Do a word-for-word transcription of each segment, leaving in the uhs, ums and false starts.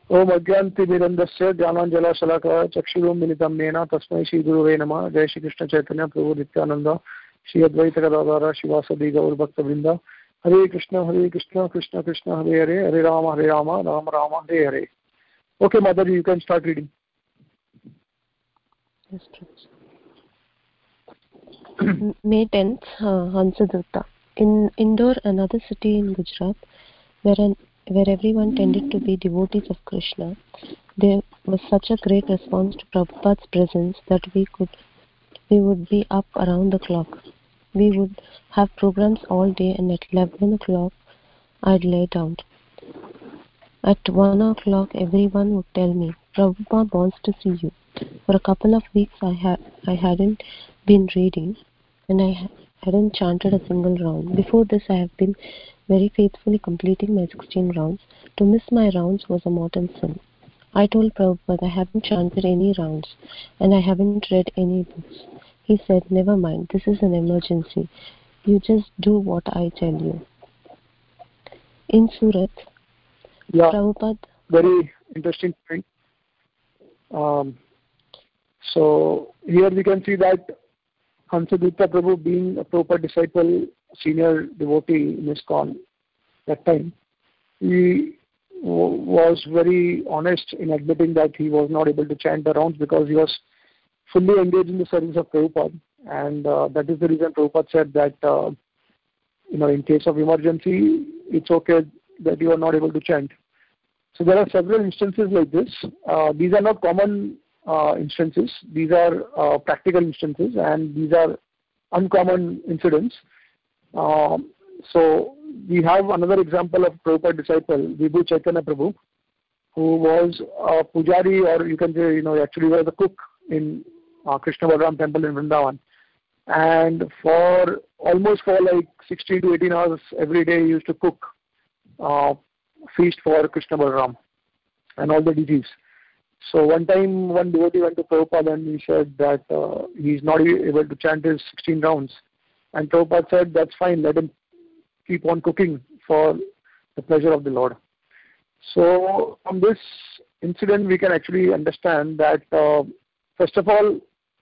ओम अज्ञानतिमिरन्दस्य ज्ञानाञ्जनशलाकया चक्षुरुन्मिलितं येन तस्मै श्रीगुरुवे नमः। जय श्री कृष्ण चैतन्य प्रभु नित्यानंद श्री अद्वैत गदाधर शिवासदि गौरभक्तवृंद। हरे कृष्ण हरे कृष्ण कृष्ण कृष्ण हरे हरे, हरे राम हरे Ram Ram Ram Hare Hare. Okay, Mother, you can start reading. Yes, May tenth, uh, Hansadutta. In Indore, another city in Gujarat, where, an, where everyone tended to be devotees of Krishna, there was such a great response to Prabhupada's presence that we could, we would be up around the clock. We would have programs all day, and at eleven o'clock, I'd lay down. At one o'clock, everyone would tell me, Prabhupada wants to see you. For a couple of weeks, I, ha- I hadn't been reading, and I ha- hadn't chanted a single round. Before this, I have been very faithfully completing my sixteen rounds. To miss my rounds was a mortal sin. I told Prabhupada I haven't chanted any rounds, and I haven't read any books. He said, never mind, this is an emergency. You just do what I tell you. In Surat, yeah, Prabhupada... Very interesting point. Um, so here we can see that Hansadutta Prabhu, being a proper disciple, senior devotee in ISKCON that time, he w- was very honest in admitting that he was not able to chant the rounds because he was fully engaged in the service of Prabhupada. And uh, that is the reason Prabhupada said that, uh, you know, in case of emergency, it's okay that you are not able to chant. So there are several instances like this. Uh, these are not common uh, instances. These are uh, practical instances, and these are uncommon incidents. Um, so we have another example of Prabhupada disciple, Vibhu Chaitanya Prabhu, who was a pujari, or you can say, you know, actually was a cook in uh, Krishna Balaram temple in Vrindavan. And for almost for like sixteen to eighteen hours every day, he used to cook uh, feast for Krishna Balaram and all the deities. So one time, one devotee went to Prabhupada and he said that uh, he's not able to chant his sixteen rounds. And Prabhupada said, that's fine, let him keep on cooking for the pleasure of the Lord. So from this incident, we can actually understand that, uh, first of all,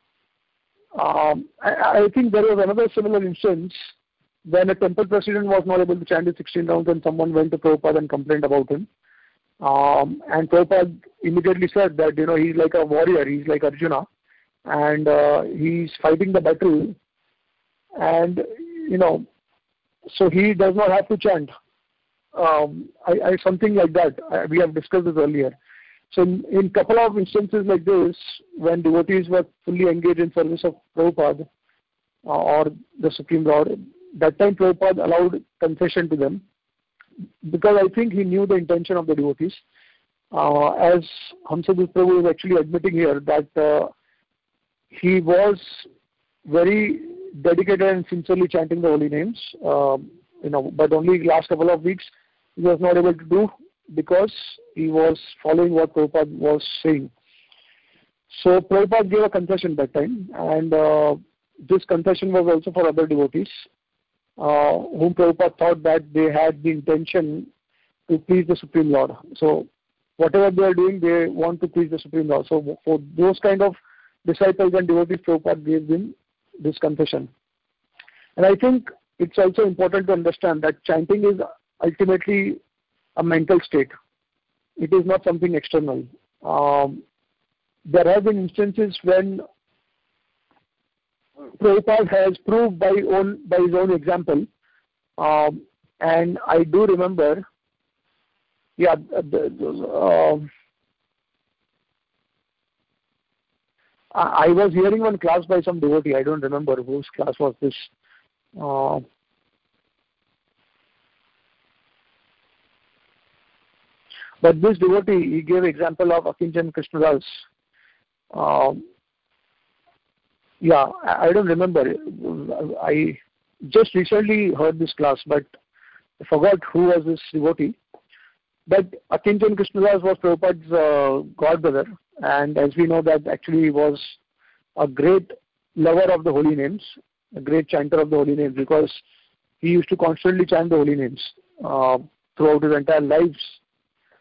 um, I, I think there was another similar instance when a temple president was not able to chant his sixteen rounds and someone went to Prabhupada and complained about him. Um, and Prabhupada immediately said that, you know, he's like a warrior, he's like Arjuna, and uh, he's fighting the battle, and, you know, so he does not have to chant. Um, I, I, something like that. I, we have discussed this earlier. So in, in couple of instances like this, when devotees were fully engaged in service of Prabhupada uh, or the Supreme Lord, that time Prabhupada allowed concession to them, because I think he knew the intention of the devotees. Uh, as Hansadutta Prabhu is actually admitting here that uh, he was very dedicated and sincerely chanting the holy names, uh, you know, but only last couple of weeks he was not able to do because he was following what Prabhupada was saying. So Prabhupada gave a concession that time, and uh, this concession was also for other devotees, uh, whom Prabhupada thought that they had the intention to please the Supreme Lord. So whatever they are doing, they want to please the Supreme Lord. So for those kind of disciples and devotees, Prabhupada gave them this confession. And I think it's also important to understand that chanting is ultimately a mental state. It is not something external. Um, there have been instances when Prabhupada has proved by own by his own example, um, and I do remember, yeah, the, the, uh, I was hearing one class by some devotee. I don't remember whose class was this. Uh, but this devotee, he gave example of Akinchan Krishnadas. Um, yeah, I, I don't remember. I just recently heard this class, but I forgot who was this devotee. But Akinchan Krishnadas was Prabhupada's uh, godbrother, and as we know that actually he was a great lover of the holy names, a great chanter of the holy names, because he used to constantly chant the holy names uh, throughout his entire lives.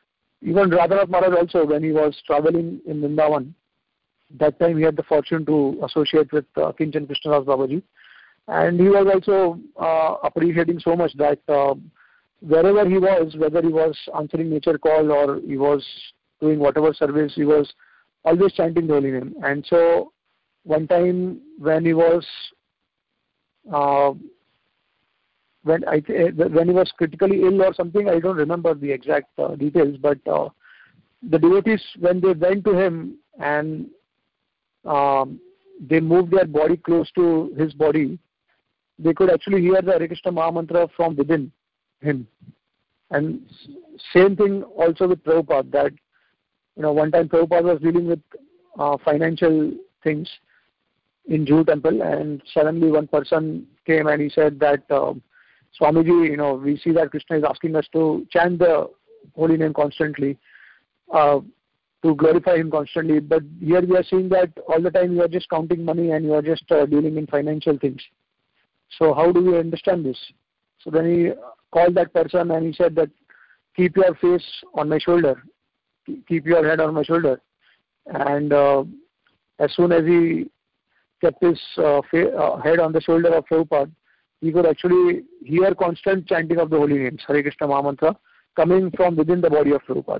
even Radhanath Maharaj also, when he was traveling in Vrindavan, that time he had the fortune to associate with uh, Kinchan Krishnadas Babaji. And he was also uh, appreciating so much that uh, wherever he was, whether he was answering nature call or he was doing whatever service, he was always chanting the holy name. And so one time when he was uh, when I when he was critically ill or something, I don't remember the exact uh, details, but uh, the devotees, when they went to him and um, they moved their body close to his body, they could actually hear the Hare Krishna Maha Mantra from within him. And same thing also with Prabhupada, that, you know, one time Prabhupada was dealing with uh, financial things in Juhu temple, and suddenly one person came and he said that, uh, Swamiji, you know, we see that Krishna is asking us to chant the holy name constantly, uh, to glorify him constantly, but here we are seeing that all the time you are just counting money and you are just uh, dealing in financial things. So how do we understand this? So then he called that person and he said that, keep your face on my shoulder, keep your head on my shoulder. And uh, as soon as he kept his uh, fa- uh, head on the shoulder of Prabhupada, he could actually hear constant chanting of the holy names, Hare Krishna Maha Mantra, coming from within the body of Prabhupada.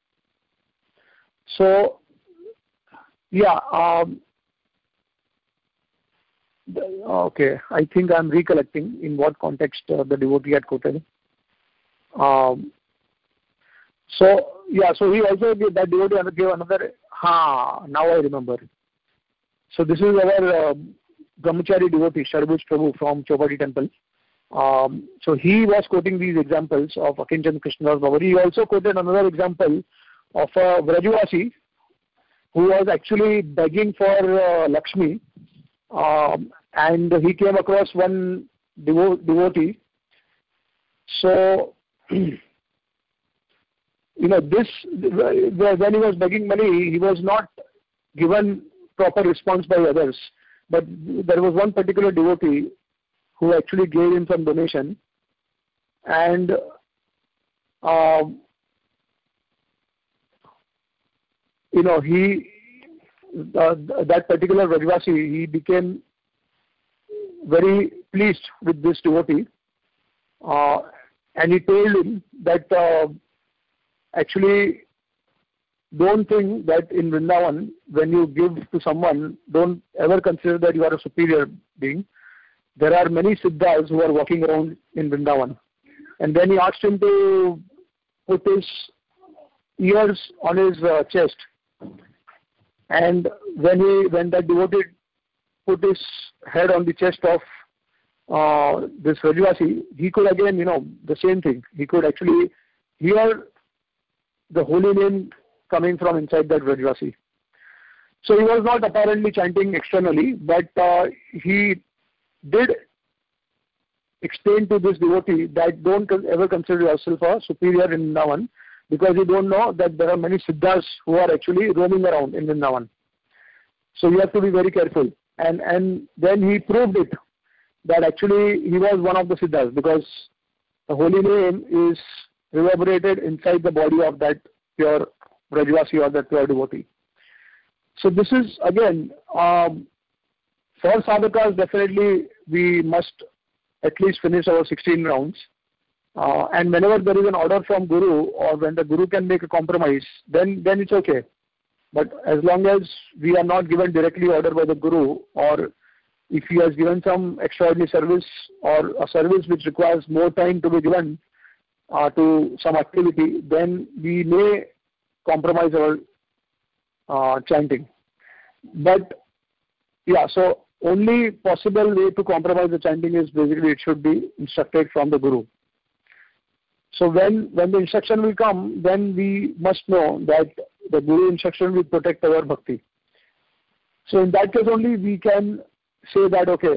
So, yeah, um, okay, I think I'm recollecting in what context uh, the devotee had quoted. Um, so, yeah, so he also gave, that devotee gave another, ha, now I remember. So this is our uh, Brahmachari devotee, Sharbhuj Prabhu from Chopati temple. Um, so he was quoting these examples of Akinchan Krishnadas Babaji. He also quoted another example of a Vrajavasi who was actually begging for uh, Lakshmi, um, and he came across one devo- devotee. So, you know, this, when he was begging money, he was not given proper response by others. But there was one particular devotee who actually gave him some donation, and uh, you know, he uh, that particular Vrajavasi, he became very pleased with this devotee, uh, and he told him that uh, actually, don't think that in Vrindavan, when you give to someone, don't ever consider that you are a superior being. There are many Siddhas who are walking around in Vrindavan. And then he asked him to put his ears on his uh, chest. And when he, when that devotee put his head on the chest of uh, this Vrajavasi, he could again, you know, the same thing. He could actually hear the holy name coming from inside that Vrajavasi. So he was not apparently chanting externally, but uh, he did explain to this devotee that don't ever consider yourself a superior in Vrindavan, because you don't know that there are many Siddhas who are actually roaming around in Vrindavan. So you have to be very careful. And and then he proved it, that actually he was one of the Siddhas, because the holy name is reverberated inside the body of that pure Vrajavasi or that pure devotee. So this is again, um, for sadhakas, definitely we must at least finish our sixteen rounds. Uh, and whenever there is an order from Guru, or when the Guru can make a compromise, then, then it's okay. But as long as we are not given directly order by the Guru, or if he has given some extraordinary service or a service which requires more time to be given uh, to some activity, then we may compromise our uh, chanting. But yeah, so only possible way to compromise the chanting is basically it should be instructed from the Guru. So when, when the instruction will come, then we must know that the Guru instruction will protect our bhakti. So in that case only we can say that, okay,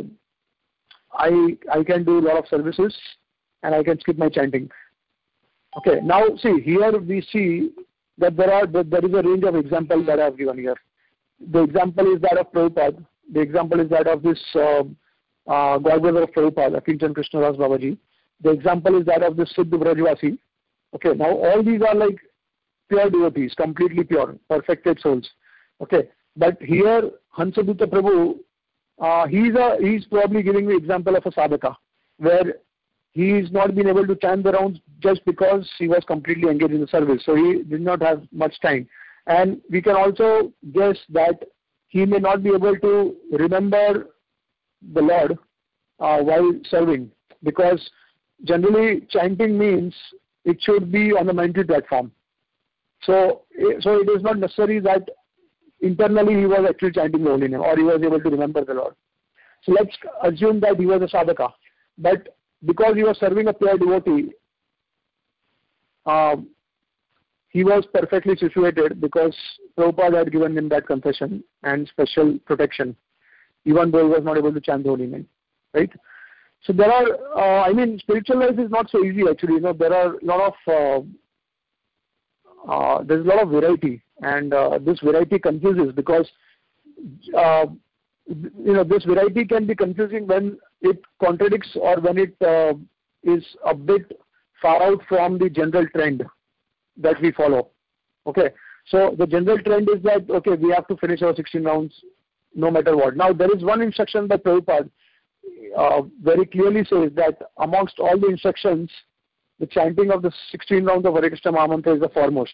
I I can do a lot of services and I can skip my chanting. Okay, now see, here we see that there are that there is a range of examples that I have given here. The example is that of Prabhupada. The example is that of this uh, uh, Godbrother of Prabhupada, Akinchan Krishnadas Babaji. The example is that of the Siddh Vrajavasi. Okay, now all these are like pure devotees, completely pure, perfected souls. Okay, but here Hansadutta Prabhu, uh, he's a he's probably giving the example of a sadhaka, where he's not been able to chant the rounds just because he was completely engaged in the service, so he did not have much time. And we can also guess that he may not be able to remember the Lord uh, while serving, because generally chanting means it should be on the mental platform. So, so it is not necessary that internally he was actually chanting the holy name or he was able to remember the Lord. So let's assume that he was a sadhaka, but because he was serving a pure devotee, uh, he was perfectly situated because Prabhupada had given him that concession and special protection, even though he was not able to chant the holy name, right? So there are, uh, I mean, spiritual life is not so easy actually. You know, there are a lot of, uh, uh, there's a lot of variety, and uh, this variety confuses because, uh, you know, this variety can be confusing when it contradicts or when it uh, is a bit far out from the general trend that we follow. Okay, so the general trend is that, okay, we have to finish our sixteen rounds no matter what. Now, there is one instruction by Prabhupada uh, very clearly says that amongst all the instructions, the chanting of the sixteen rounds of Hare Krishna Mahamantra is the foremost.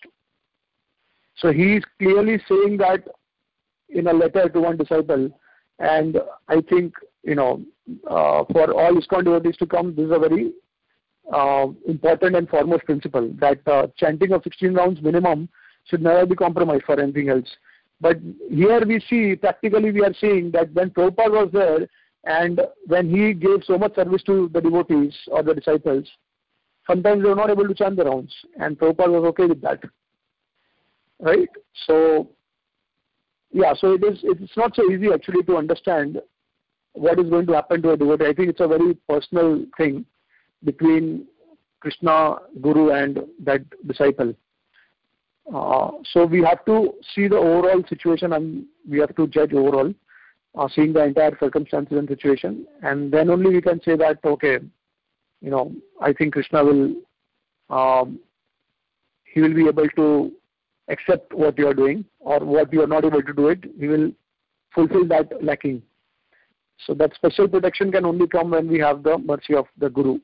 So he is clearly saying that in a letter to one disciple, and I think, you know, uh, for all ISKCON devotees to come, this is a very uh, important and foremost principle, that uh, chanting of sixteen rounds minimum should never be compromised for anything else. But here we see, practically we are seeing that when Prabhupada was there and when he gave so much service to the devotees or the disciples, sometimes they were not able to chant the rounds, and Prabhupada was okay with that. Right? So, yeah, so it is, it's not so easy actually to understand what is going to happen to a devotee. I think it's a very personal thing between Krishna, Guru and that disciple. Uh, so we have to see the overall situation and we have to judge overall, uh, seeing the entire circumstances and situation, and then only we can say that, okay, you know, I think Krishna will, um, he will be able to accept what you are doing, or what you are not able to do it, he will fulfill that lacking. So that special protection can only come when we have the mercy of the Guru.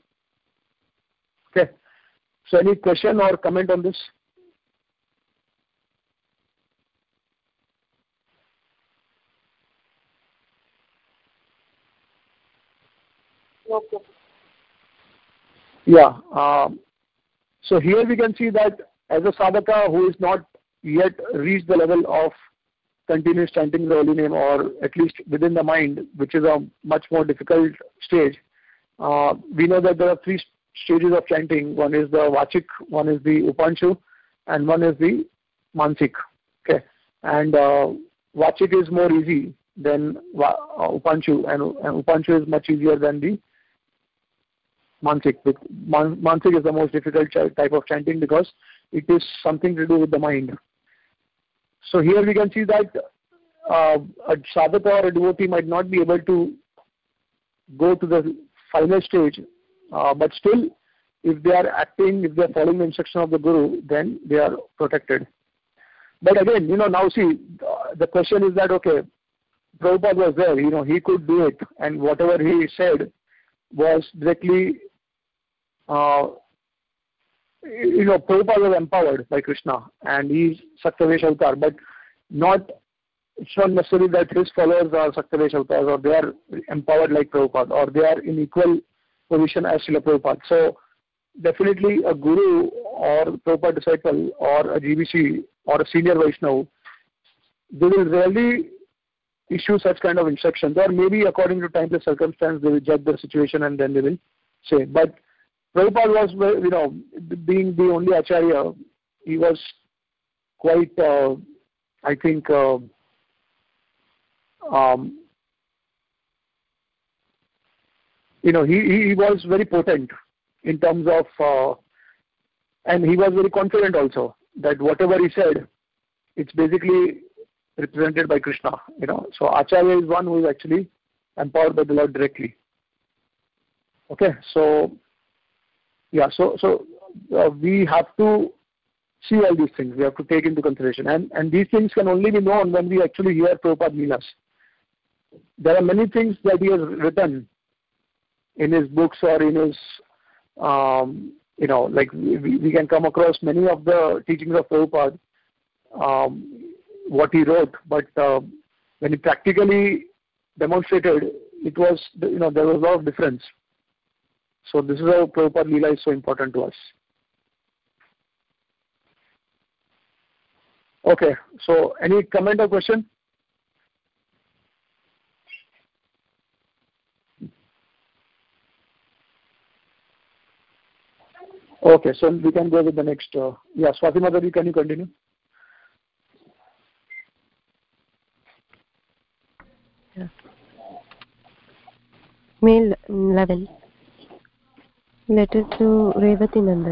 Okay. So any question or comment on this? Okay. Yeah. Um, so here we can see that as a sadhaka who is not yet reached the level of continuous chanting the holy name, or at least within the mind, which is a much more difficult stage, uh, we know that there are three stages of chanting. One is the Vachik, one is the Upanshu, and one is the Mansik. Okay. And uh, Vachik is more easy than uh, Upanshu, and, and Upanshu is much easier than the Mansik. Mansik is the most difficult type of chanting because it is something to do with the mind. So here we can see that uh, a sadhaka or a devotee might not be able to go to the final stage, uh, but still, if they are acting, if they are following the instruction of the Guru, then they are protected. But again, you know, now see, uh, the question is that, okay, Prabhupada was there, you know, he could do it, and whatever he said was directly, uh, you know, Prabhupada was empowered by Krishna, and he's Saktavesh Avatar, but not, it's not necessary that his followers are Saktavesh Avatars, or they are empowered like Prabhupada, or they are in equal position as Srila Prabhupada. So, definitely a Guru or Prabhupada disciple or a G B C or a senior Vaishnava, they will rarely issue such kind of instructions, or maybe according to timeless circumstance, they will judge the situation and then they will say. But Prabhupada was, you know, being the only Acharya, he was quite, uh, I think, uh, um, you know, he, he was very potent in terms of, uh, and he was very confident also that whatever he said, it's basically represented by Krishna, you know. So Acharya is one who is actually empowered by the Lord directly. Okay, so yeah, so so uh, we have to see all these things. We have to take into consideration. And, and these things can only be known when we actually hear Prabhupada Leelas. There are many things that he has written in his books or in his, um, you know, like we, we can come across many of the teachings of Prabhupada, um, what he wrote, but uh, when he practically demonstrated, it was, you know, there was a lot of difference. So this is how Prabhupada Leela is so important to us. Okay, so any comment or question? Okay, so we can go with the next. Uh, yeah, Swati Madhavi, can you continue? Yeah. May eleven. Letter to Revati Nandan.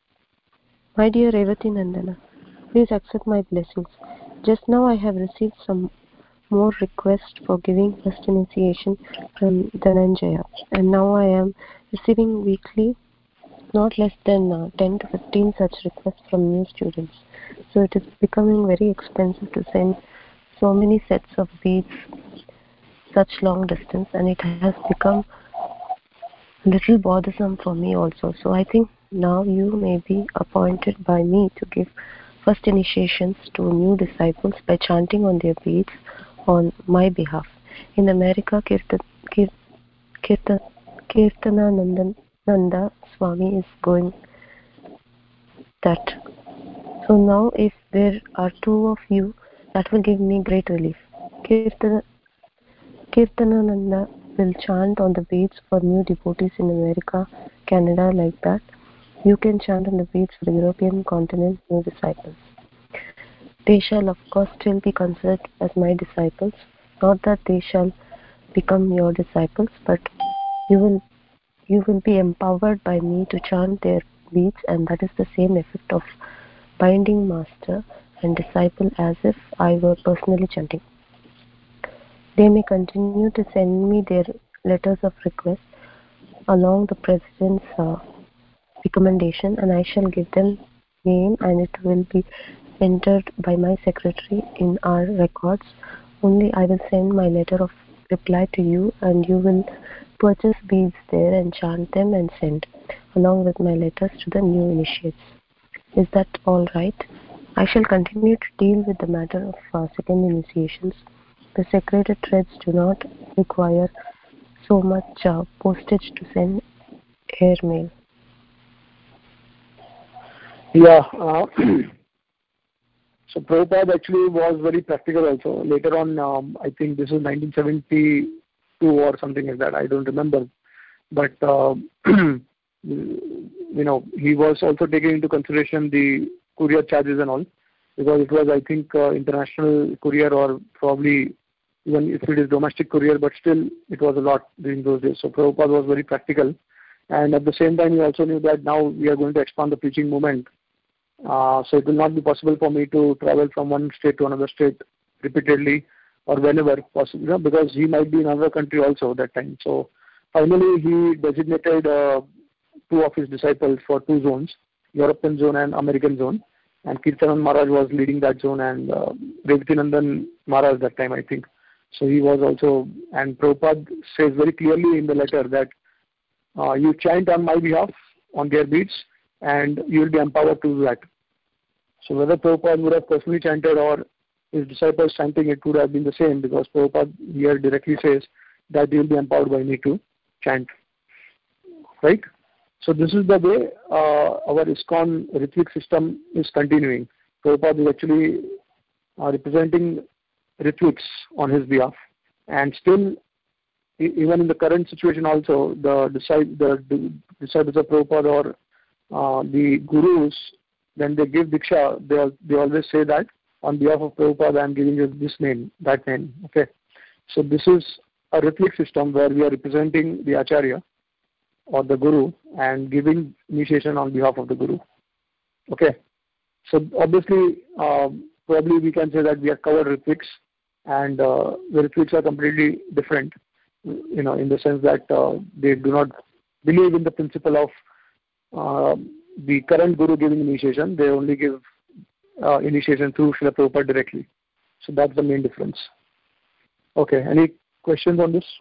My dear Revati Nandana, please accept my blessings. Just now I have received some more requests for giving first initiation from Dhananjaya, and now I am receiving weekly not less than uh, ten to fifteen such requests from new students. So it is becoming very expensive to send so many sets of beads such long distance, and it has become a little bothersome for me also. So I think now you may be appointed by me to give first initiations to new disciples by chanting on their beads on my behalf. In America, Kirtan, Kirtan, Kirtana Nandan, Nanda Swami is going that. So now if there are two of you, that will give me great relief. Kirtana, Kirtanananda will chant on the beads for new devotees in America, Canada, like that. You can chant on the beads for the European continent, new disciples. They shall of course still be considered as my disciples, not that they shall become your disciples, but you will you will be empowered by me to chant their beads, and that is the same effect of binding master and disciple as if I were personally chanting. They may continue to send me their letters of request along the President's uh, recommendation, and I shall give them name, and it will be entered by my secretary in our records. Only I will send my letter of reply to you, and you will purchase beads there and chant them and send, along with my letters to the new initiates. Is that all right? I shall continue to deal with the matter of uh, second initiations. The secreted threads do not require so much uh, postage to send air mail. Yeah. Uh, so Prabhupada actually was very practical also. Later on, um, I think this is nineteen seventy-two or something like that. I don't remember. But, uh, you know, he was also taking into consideration the courier charges and all, because it was, I think, uh, international courier or probably even if it is domestic courier, but still it was a lot during those days. So Prabhupada was very practical. And at the same time, he also knew that now we are going to expand the preaching movement. Uh, so it will not be possible for me to travel from one state to another state repeatedly or whenever possible, you know, because he might be in another country also at that time. So finally, he designated uh, two of his disciples for two zones, European zone and American zone. And Kirtanand Maharaj was leading that zone, and uh, Revatinandan Maharaj that time, I think. So he was also, and Prabhupada says very clearly in the letter that uh, you chant on my behalf on their beads, and you will be empowered to do that. So whether Prabhupada would have personally chanted or his disciples chanting, it would have been the same, because Prabhupada here directly says that you will be empowered by me to chant. Right? So this is the way uh, our ISKCON Ritvik system is continuing. Prabhupada is actually uh, representing Ritviks on his behalf. And still, even in the current situation also, the, the, the disciples of Prabhupada or uh, the gurus, when they give Diksha, they, they always say that on behalf of Prabhupada, I am giving you this name, that name. Okay. So this is a Ritvik system where we are representing the Acharya or the Guru and giving initiation on behalf of the Guru. Okay. So obviously, um, probably we can say that we have covered Ritviks, and uh, the Ritviks are completely different, you know, in the sense that uh, they do not believe in the principle of uh, the current Guru giving initiation. They only give uh, initiation through Srila Prabhupada directly. So that's the main difference. Okay, any questions on this?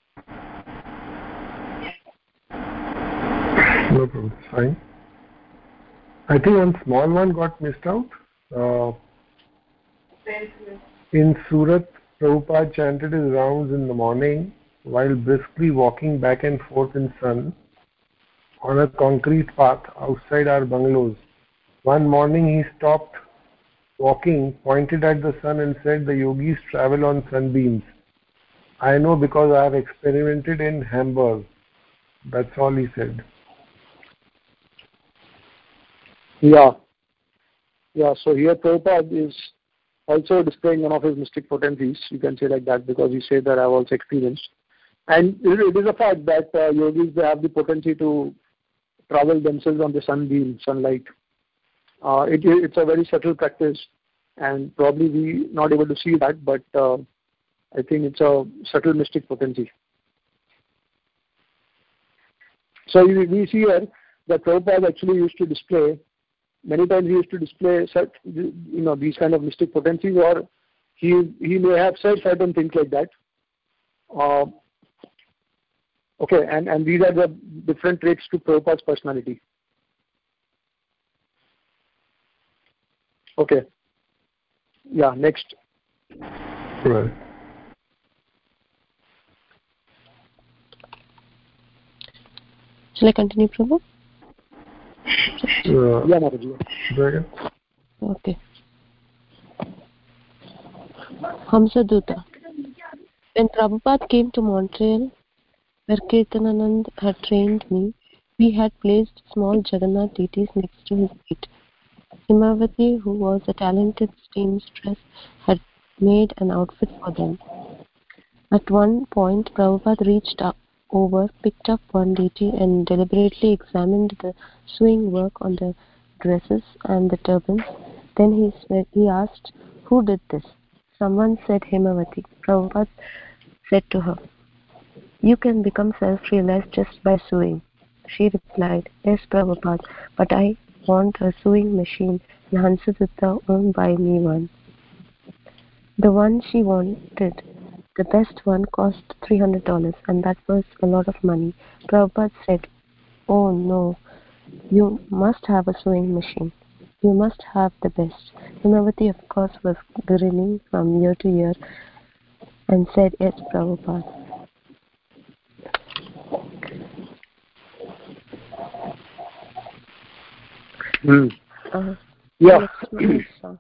No problem, fine. I think one small one got missed out. Uh, in Surat, Prabhupada chanted his rounds in the morning while briskly walking back and forth in sun on a concrete path outside our bungalows. One morning he stopped walking, pointed at the sun and said, "The yogis travel on sunbeams. I know because I have experimented in Hamburg." That's all he said. Yeah. Yeah, so here Prabhupada is also displaying one of his mystic potencies, you can say like that, because he said that I have also experienced. And it is a fact that uh, yogis, they have the potency to travel themselves on the sunbeam, sunlight. Uh, it, it's a very subtle practice, and probably we not able to see that, but uh, I think it's a subtle mystic potency. So we, we see here that Prabhupada actually used to display, many times he used to display such, you know, these kind of mystic potencies, or he he may have said certain things like that. Uh, okay, and, and these are the different traits to Prabhupada's personality. Okay. Yeah, next. Right. Shall I continue, Prabhu? Uh, yeah, Mataji. Okay. Hamsaduta. When Prabhupada came to Montreal, where Kirtananand had trained me, we had placed small Jagannath deities next to his feet. Himavati, who was a talented seamstress, had made an outfit for them. At one point, Prabhupada reached up over, picked up one deity and deliberately examined the sewing work on the dresses and the turbans. Then he, said, he asked, "Who did this?" Someone said, "Himavati." Prabhupada said to her, "You can become self-realized just by sewing." She replied, "Yes, Prabhupada, but I want a sewing machine, and Hansadutta won't buy me one." The one she wanted, the best one, cost three hundred dollars, and that was a lot of money. Prabhupada said, "Oh no, you must have a sewing machine. You must have the best." Himavati, of course, was grinning from year to year and said, "Yes, Prabhupada." Hmm. Uh, Yeah. uh,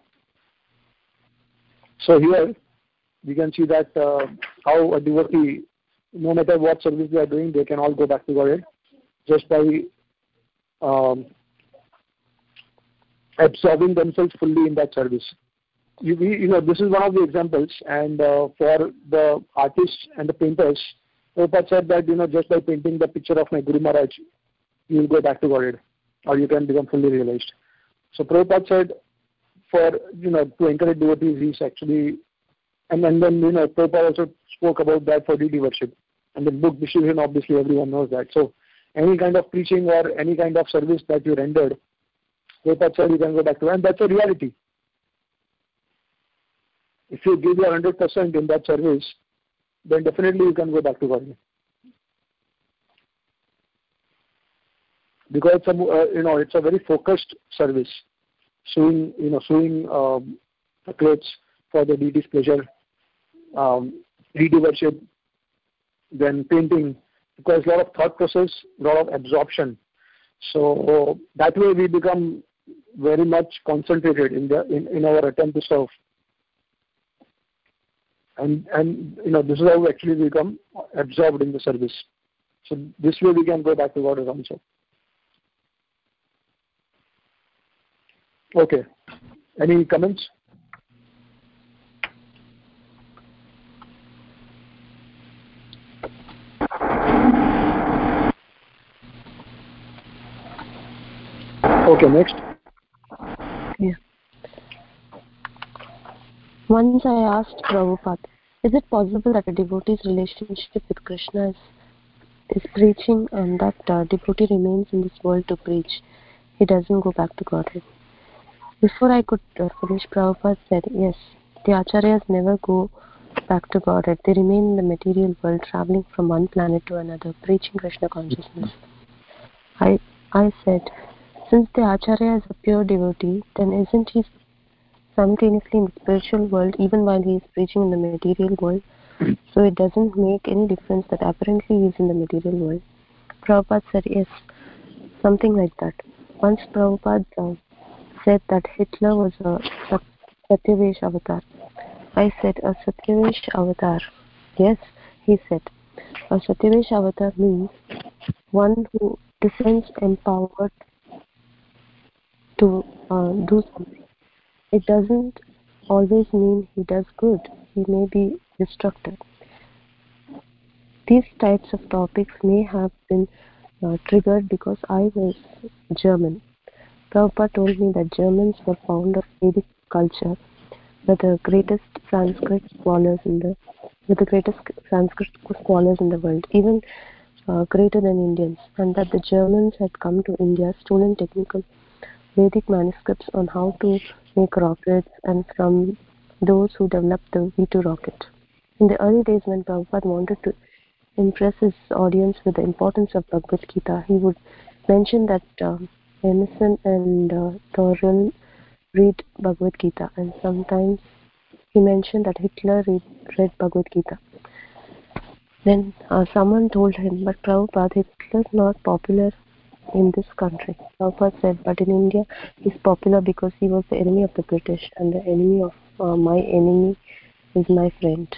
So here we can see that uh, how a devotee, no matter what service they are doing, they can all go back to Godhead just by um, absorbing themselves fully in that service. You, we, you know, this is one of the examples, and uh, for the artists and the painters, Prabhupada said that, you know, just by painting the picture of my Guru Maharaj, you will go back to Godhead, or you can become fully realized. So Prabhupada said, for, you know, to encourage devotees, he's actually, and, and then, you know, Prabhupada also spoke about that for deity worship. And the book distribution, obviously everyone knows that. So any kind of preaching or any kind of service that you rendered, Prabhupada said you can go back to, and that's a reality. If you give your one hundred percent in that service, then definitely you can go back to God. Because it's a, uh, you know, it's a very focused service. Sewing, you know, sewing um, the clothes for the deity's pleasure, um, deity worship, then painting, because a lot of thought process, a lot of absorption. So that way we become very much concentrated in the in, in our attempt to serve. And and you know, this is how we actually become absorbed in the service. So this way we can go back to God also. Okay. Any comments? Okay, next. Yeah. Once I asked Prabhupada, is it possible that a devotee's relationship with Krishna is, is preaching, and that uh, devotee remains in this world to preach? He doesn't go back to Godhead. Before I could uh, finish, Prabhupada said, yes, the Acharyas never go back to Godhead. They remain in the material world, traveling from one planet to another, preaching Krishna consciousness. I, I said, since the Acharya is a pure devotee, then isn't he simultaneously in the spiritual world even while he is preaching in the material world? So it doesn't make any difference that apparently he is in the material world. Prabhupada said, yes, something like that. Once Prabhupada uh, said that Hitler was a Satyavesh avatar. I said, a Satyavesh avatar. Yes, he said. A Satyavesh avatar means one who descends empowered to uh, do something. It doesn't always mean he does good. He may be destructive. These types of topics may have been uh, triggered because I was German. Prabhupada told me that Germans were fond of Vedic culture, were the greatest Sanskrit scholars in the, were the greatest Sanskrit scholars in the world, even uh, greater than Indians, and that the Germans had come to India, stolen technical Vedic manuscripts on how to make rockets, and from those who developed the V two rocket. In the early days when Prabhupada wanted to impress his audience with the importance of Bhagavad Gita, he would mention that uh, Emerson and uh, Thoreau read Bhagavad Gita, and sometimes he mentioned that Hitler read, read Bhagavad Gita. Then uh, someone told him, but Prabhupada, Hitler is not popular in this country. Prabhupada said, but in India he's popular because he was the enemy of the British, and the enemy of uh, my enemy is my friend.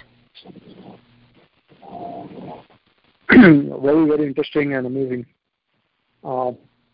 Very, very interesting and amazing. Uh,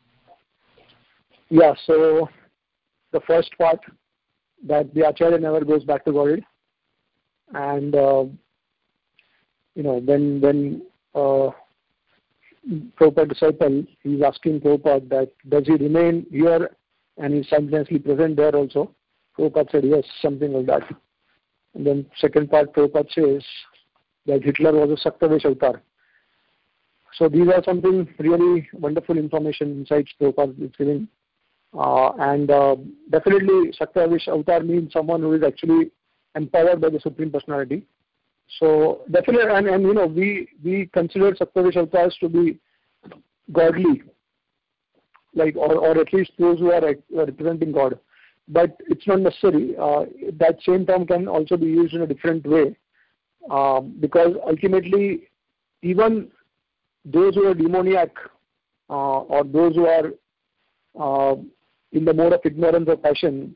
yeah, so the first part, that the Acharya never goes back to Godhead. And, uh, you know, when, when uh, Prabhupada disciple, he's asking Prabhupada that does he remain here and he's simultaneously present there also? Prabhupada said yes, something like that. And then second part, Prabhupada says that Hitler was a Satyavesh avatar. So these are something really wonderful information, insights Prabhupada is giving. Uh, and uh, definitely Satyavesh avatar means someone who is actually empowered by the Supreme Personality. So definitely, and, and you know, we, we consider Satyavesh avatars to be godly, like, or, or at least those who are representing God. But it's not necessary. Uh, that same term can also be used in a different way, uh, because ultimately, even those who are demoniac uh, or those who are uh, in the mode of ignorance or passion,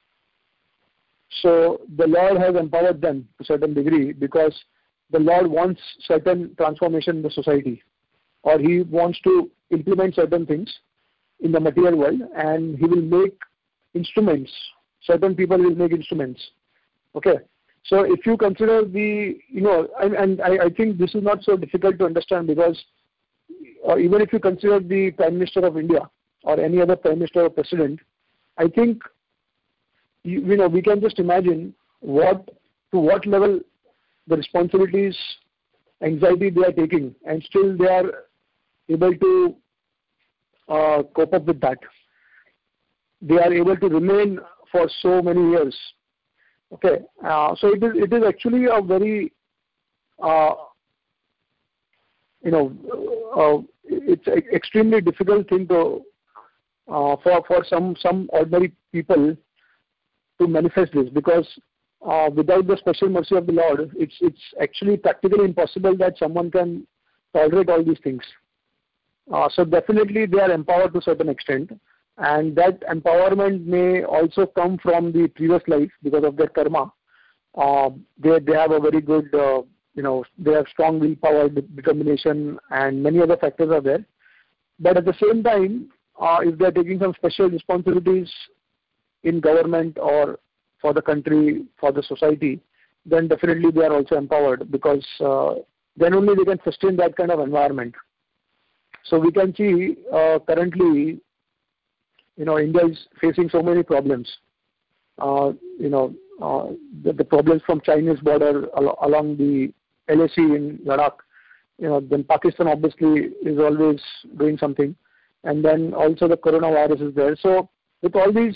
so the Lord has empowered them to a certain degree because the Lord wants certain transformation in the society, or He wants to implement certain things in the material world, and He will make instruments. Certain people will make instruments. Okay. So if you consider the, you know, and, and I, I think this is not so difficult to understand because uh, even if you consider the Prime Minister of India or any other Prime Minister or President, I think, you, you know, we can just imagine what, to what level the responsibilities, anxiety they are taking, and still they are able to uh, cope up with that. They are able to remain for so many years. Okay, uh, so it is it is actually a very, uh, you know, uh, it's an extremely difficult thing to uh, for for some some ordinary people to manifest this, because uh, without the special mercy of the Lord, it's it's actually practically impossible that someone can tolerate all these things. Uh, so definitely they are empowered to a certain extent. And that empowerment may also come from the previous life because of their karma. Uh, they they have a very good, uh, you know, they have strong willpower, determination, and many other factors are there. But at the same time, uh, if they are taking some special responsibilities in government or for the country, for the society, then definitely they are also empowered, because uh, then only they can sustain that kind of environment. So we can see uh, currently, you know, India is facing so many problems. Uh, you know, uh, the, the problems from Chinese border al- along the L A C in Ladakh. You know, then Pakistan obviously is always doing something, and then also the coronavirus is there. So with all these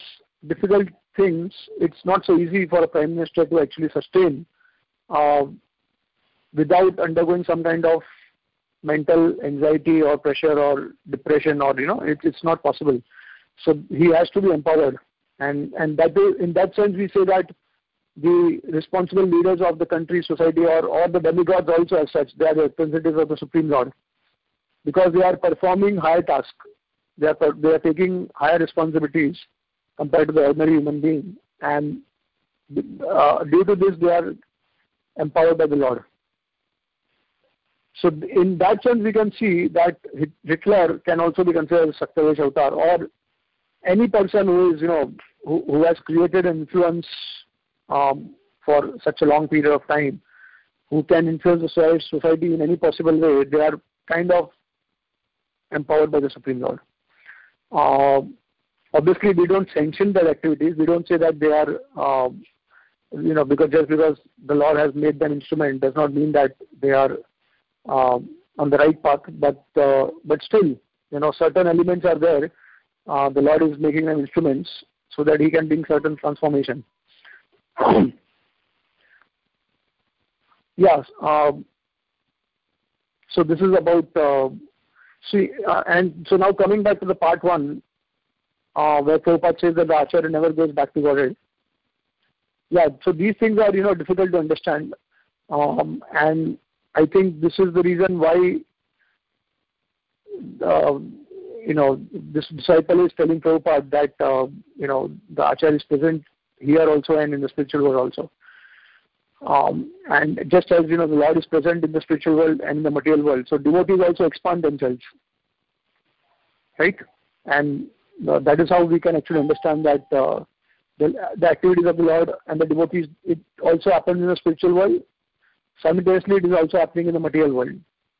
difficult things, it's not so easy for a Prime Minister to actually sustain uh, without undergoing some kind of mental anxiety or pressure or depression, or, you know, it, it's not possible. So he has to be empowered. And, and that is, in that sense, we say that the responsible leaders of the country, society, or, or the demigods also as such, they are the representatives of the Supreme Lord, because they are performing higher tasks. They are, they are taking higher responsibilities compared to the ordinary human being. And uh, due to this, they are empowered by the Lord. So in that sense, we can see that Hitler can also be considered a Saktavesh avatar, or any person who is, you know, who, who has created an influence um, for such a long period of time, who can influence the society in any possible way. They are kind of empowered by the Supreme Lord. Uh, obviously, we don't sanction their activities. We don't say that they are, uh, you know, because just because the Lord has made them instrument does not mean that they are uh, on the right path. But uh, but still, you know, certain elements are there. Uh, the Lord is making them instruments so that He can bring certain transformation. Yes. Um, so this is about. Uh, See, uh, and so now coming back to the part one, uh, where Prabhupada says that the Acharya never goes back to Godhead. Yeah, so these things are, you know, difficult to understand. Um, and I think this is the reason why, uh, you know, this disciple is telling Prabhupada that, uh, you know, the Acharya is present here also and in the spiritual world also. Um, and just as, you know, the Lord is present in the spiritual world and in the material world, so devotees also expand themselves, right? And uh, that is how we can actually understand that uh, the, the activities of the Lord and the devotees, it also happens in the spiritual world. Simultaneously, it is also happening in the material world.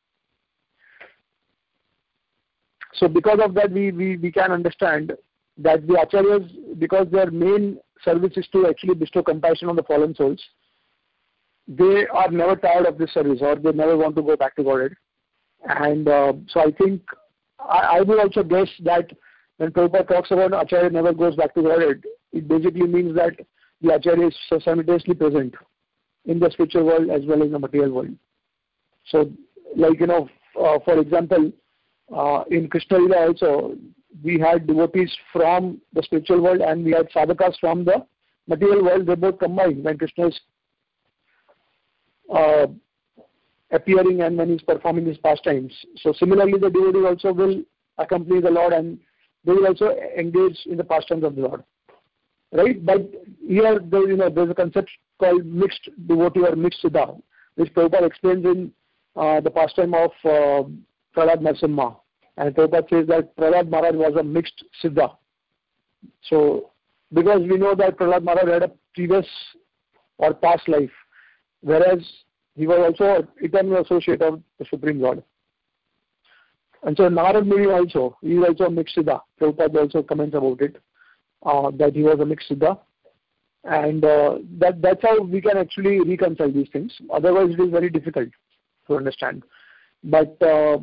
So because of that, we, we, we can understand that the Acharyas, because their main service is to actually bestow compassion on the fallen souls, they are never tired of this service, or they never want to go back to Godhead. And uh, so I think, I, I will also guess that when Prabhupada talks about Acharya never goes back to Godhead, it basically means that the Acharya is simultaneously present in the spiritual world as well as the material world. So, like, you know, uh, for example, uh, in Krishna Lila also, we had devotees from the spiritual world and we had sadhakas from the material world. They both combined when Krishna is Uh, appearing and when he's performing his pastimes. So similarly, the devotee also will accompany the Lord and they will also engage in the pastimes of the Lord, right? But here, the, you know, there's a concept called mixed devotee or mixed siddha, which Prabhupada explains in uh, the pastime of uh, Prahlad Narasimha. And Prabhupada says that Prahlad Maharaj was a mixed siddha. So because we know that Prahlad Maharaj had a previous or past life, whereas he was also an eternal associate of the Supreme Lord. And so Narad Muni also, he is also a mixed siddha. Prabhupada also comments about it, uh, that he was a mixed siddha. And uh, that that's how we can actually reconcile these things. Otherwise, it is very difficult to understand. But uh,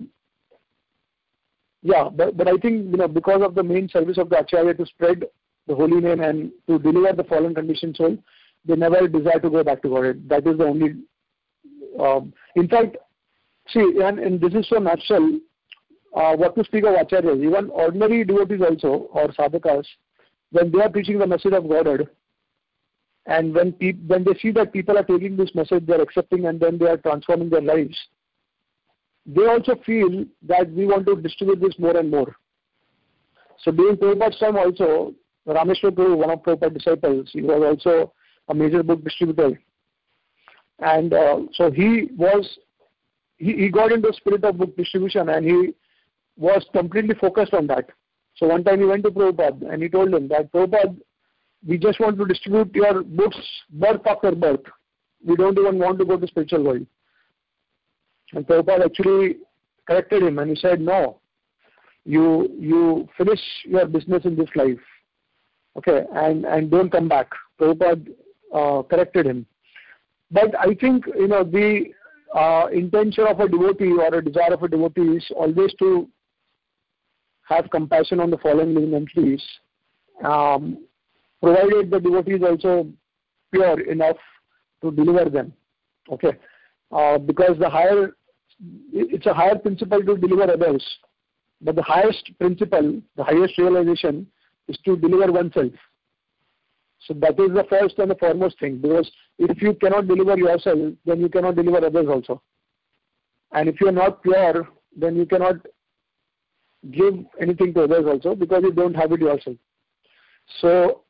yeah, but, but I think, you know, because of the main service of the Acharya to spread the holy name and to deliver the fallen conditioned soul, they never desire to go back to Godhead. That is the only. Um, in fact, see, and, and this is so natural. Uh, what to speak of Acharyas, even ordinary devotees also, or sadhakas, when they are preaching the message of Godhead, and when pe- when they see that people are taking this message, they are accepting, and then they are transforming their lives, they also feel that we want to distribute this more and more. So during Prabhupada's time also, Rameshwar Prabhu, one of Prabhupada's disciples, he was also a major book distributor. And uh, so he was, he, he got into the spirit of book distribution and he was completely focused on that. So one time he went to Prabhupada and he told him that, Prabhupada, we just want to distribute your books birth after birth. We don't even want to go to spiritual world. And Prabhupada actually corrected him and he said, no, you you finish your business in this life, okay, and, and don't come back. Prabhupada uh, corrected him. But I think, you know, the uh, intention of a devotee or a desire of a devotee is always to have compassion on the fallen living entities. Um, provided the devotee is also pure enough to deliver them. Okay, uh, because the higher, it's a higher principle to deliver others, but the highest principle, the highest realization is to deliver oneself. So that is the first and the foremost thing, because if you cannot deliver yourself, then you cannot deliver others also. And if you are not pure, then you cannot give anything to others also, because you don't have it yourself. So,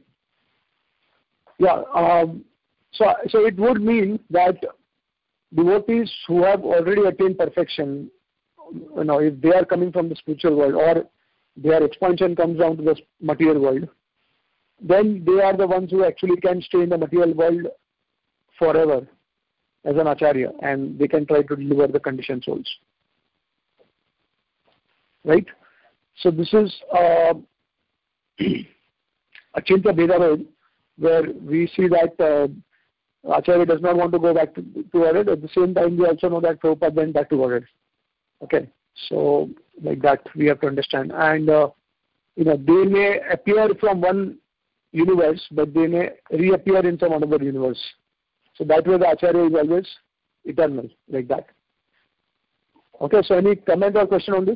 yeah, um, so, so it would mean that devotees who have already attained perfection, you know, if they are coming from the spiritual world or their expansion comes down to the material world, then they are the ones who actually can stay in the material world forever as an acharya, and they can try to deliver the conditioned souls. Right? So this is uh, Achintya Bhedabhed, where we see that uh, acharya does not want to go back to, to Godhead. At the same time, we also know that Prabhupada went back to Godhead. Okay, so like that we have to understand. And uh, you know, they may appear from one universe, but they may reappear in some other universe. So that way the acharya is always eternal, like that. Okay, so any comment or question on this?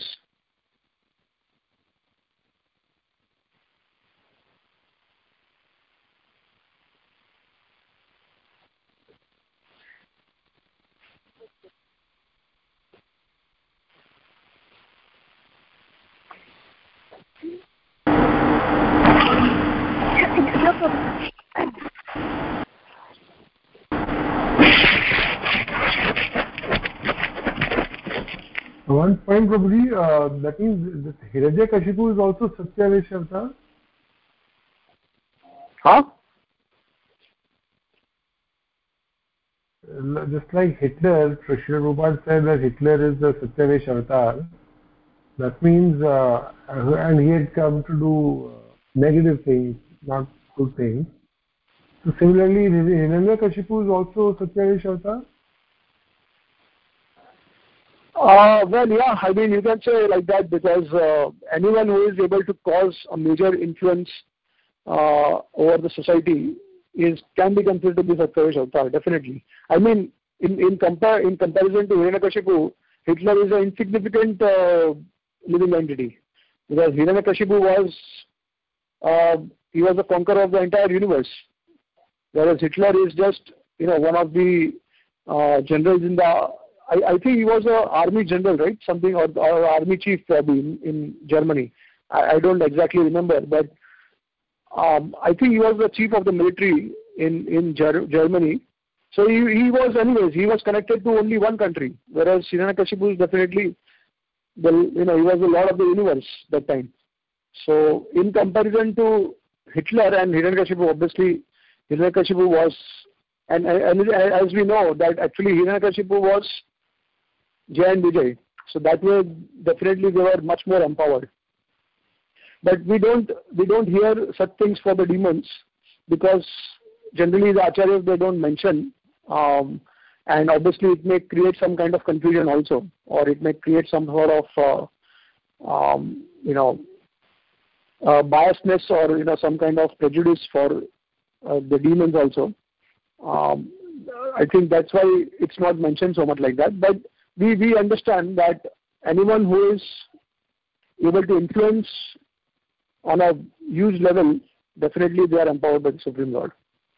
One point, Prabhuji, uh, that means that Hiranyakashipu is also Satyavesh avatar? Huh? Just like Hitler, Srila Prabhupada said that Hitler is the Satyavesh avatar. That means, uh, and he had come to do uh, negative things, not good things. So similarly, Hiranyakashipu is also Satyavesh avatar? Uh, well, yeah, I mean, you can say like that, because uh, anyone who is able to cause a major influence uh, over the society is can be considered to be Satyavesh avatar, definitely. I mean, in in, compare, in comparison to Hiranyakashipu, Hitler is an insignificant uh, living entity, because Hiranyakashipu was uh, he was the conqueror of the entire universe, whereas Hitler is just, you know, one of the uh, generals in the. I, I think he was an army general, right? Something, or, or army chief probably in, in Germany. I, I don't exactly remember, but um, I think he was the chief of the military in in Ger- Germany. So he, he was, anyways, he was connected to only one country, whereas Hiranyakashipu is definitely the, you know, he was the lord of the universe that time. So in comparison to Hitler and Hiranyakashipu, obviously Hiranyakashipu was, and, and as we know that actually Hiranyakashipu was Jay and Vijay. So that way, definitely they were much more empowered. But we don't we don't hear such things for the demons, because generally the acharyas, they don't mention, um, and obviously it may create some kind of confusion also, or it may create some sort of uh, um, you know uh, biasness, or you know some kind of prejudice for uh, the demons also. Um, I think that's why it's not mentioned so much like that. But we, we understand that anyone who is able to influence on a huge level, definitely they are empowered by the Supreme Lord.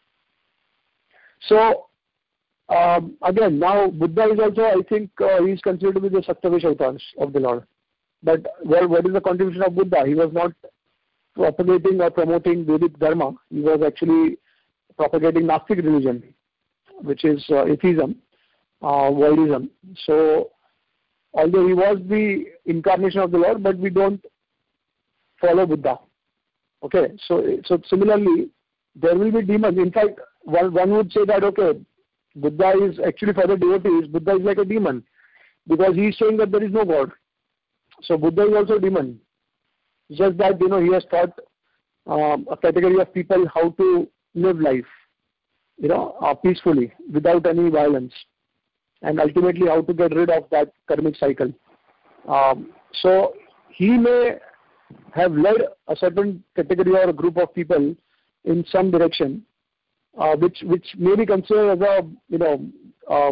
So, um, again, now Buddha is also, I think, uh, he is considered to be the Satyavesh avatars of the Lord. But well, what is the contribution of Buddha? He was not propagating or promoting Vedic Dharma. He was actually propagating Gnostic religion, which is uh, atheism, uh, voidism. So, although he was the incarnation of the Lord, but we don't follow Buddha. Okay, so so similarly, there will be demons. In fact, one, one would say that, okay, Buddha is actually, for the devotees, Buddha is like a demon, because he is saying that there is no God. So Buddha is also a demon. Just that, you know, he has taught um, a category of people how to live life, you know, uh, peacefully, without any violence, and ultimately how to get rid of that karmic cycle. Um, so he may have led a certain category or a group of people in some direction, uh, which which may be considered as a you know uh,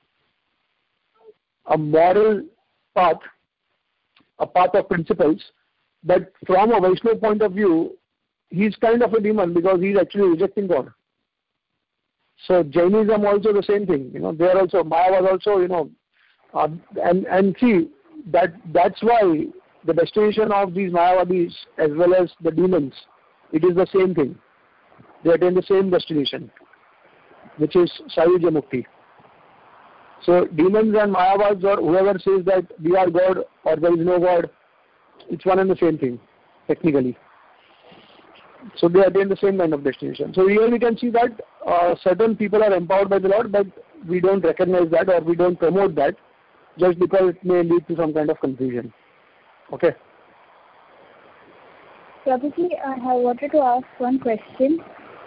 a moral path, a path of principles, but from a Vaishnava point of view, he's kind of a demon because he's actually rejecting God. So Jainism also the same thing. You know, they are also Mayavad also. You know, uh, and and see that that's why the destination of these Mayavadis as well as the demons, it is the same thing. They attain the same destination, which is Sahyuja Mukti. So demons and Mayavads or whoever says that we are God or there is no God, it's one and the same thing, technically. So they attain the same kind of destination. So here we can see that uh, certain people are empowered by the Lord, but we don't recognize that or we don't promote that just because it may lead to some kind of confusion. Okay. Prabhuji, I have wanted to ask one question.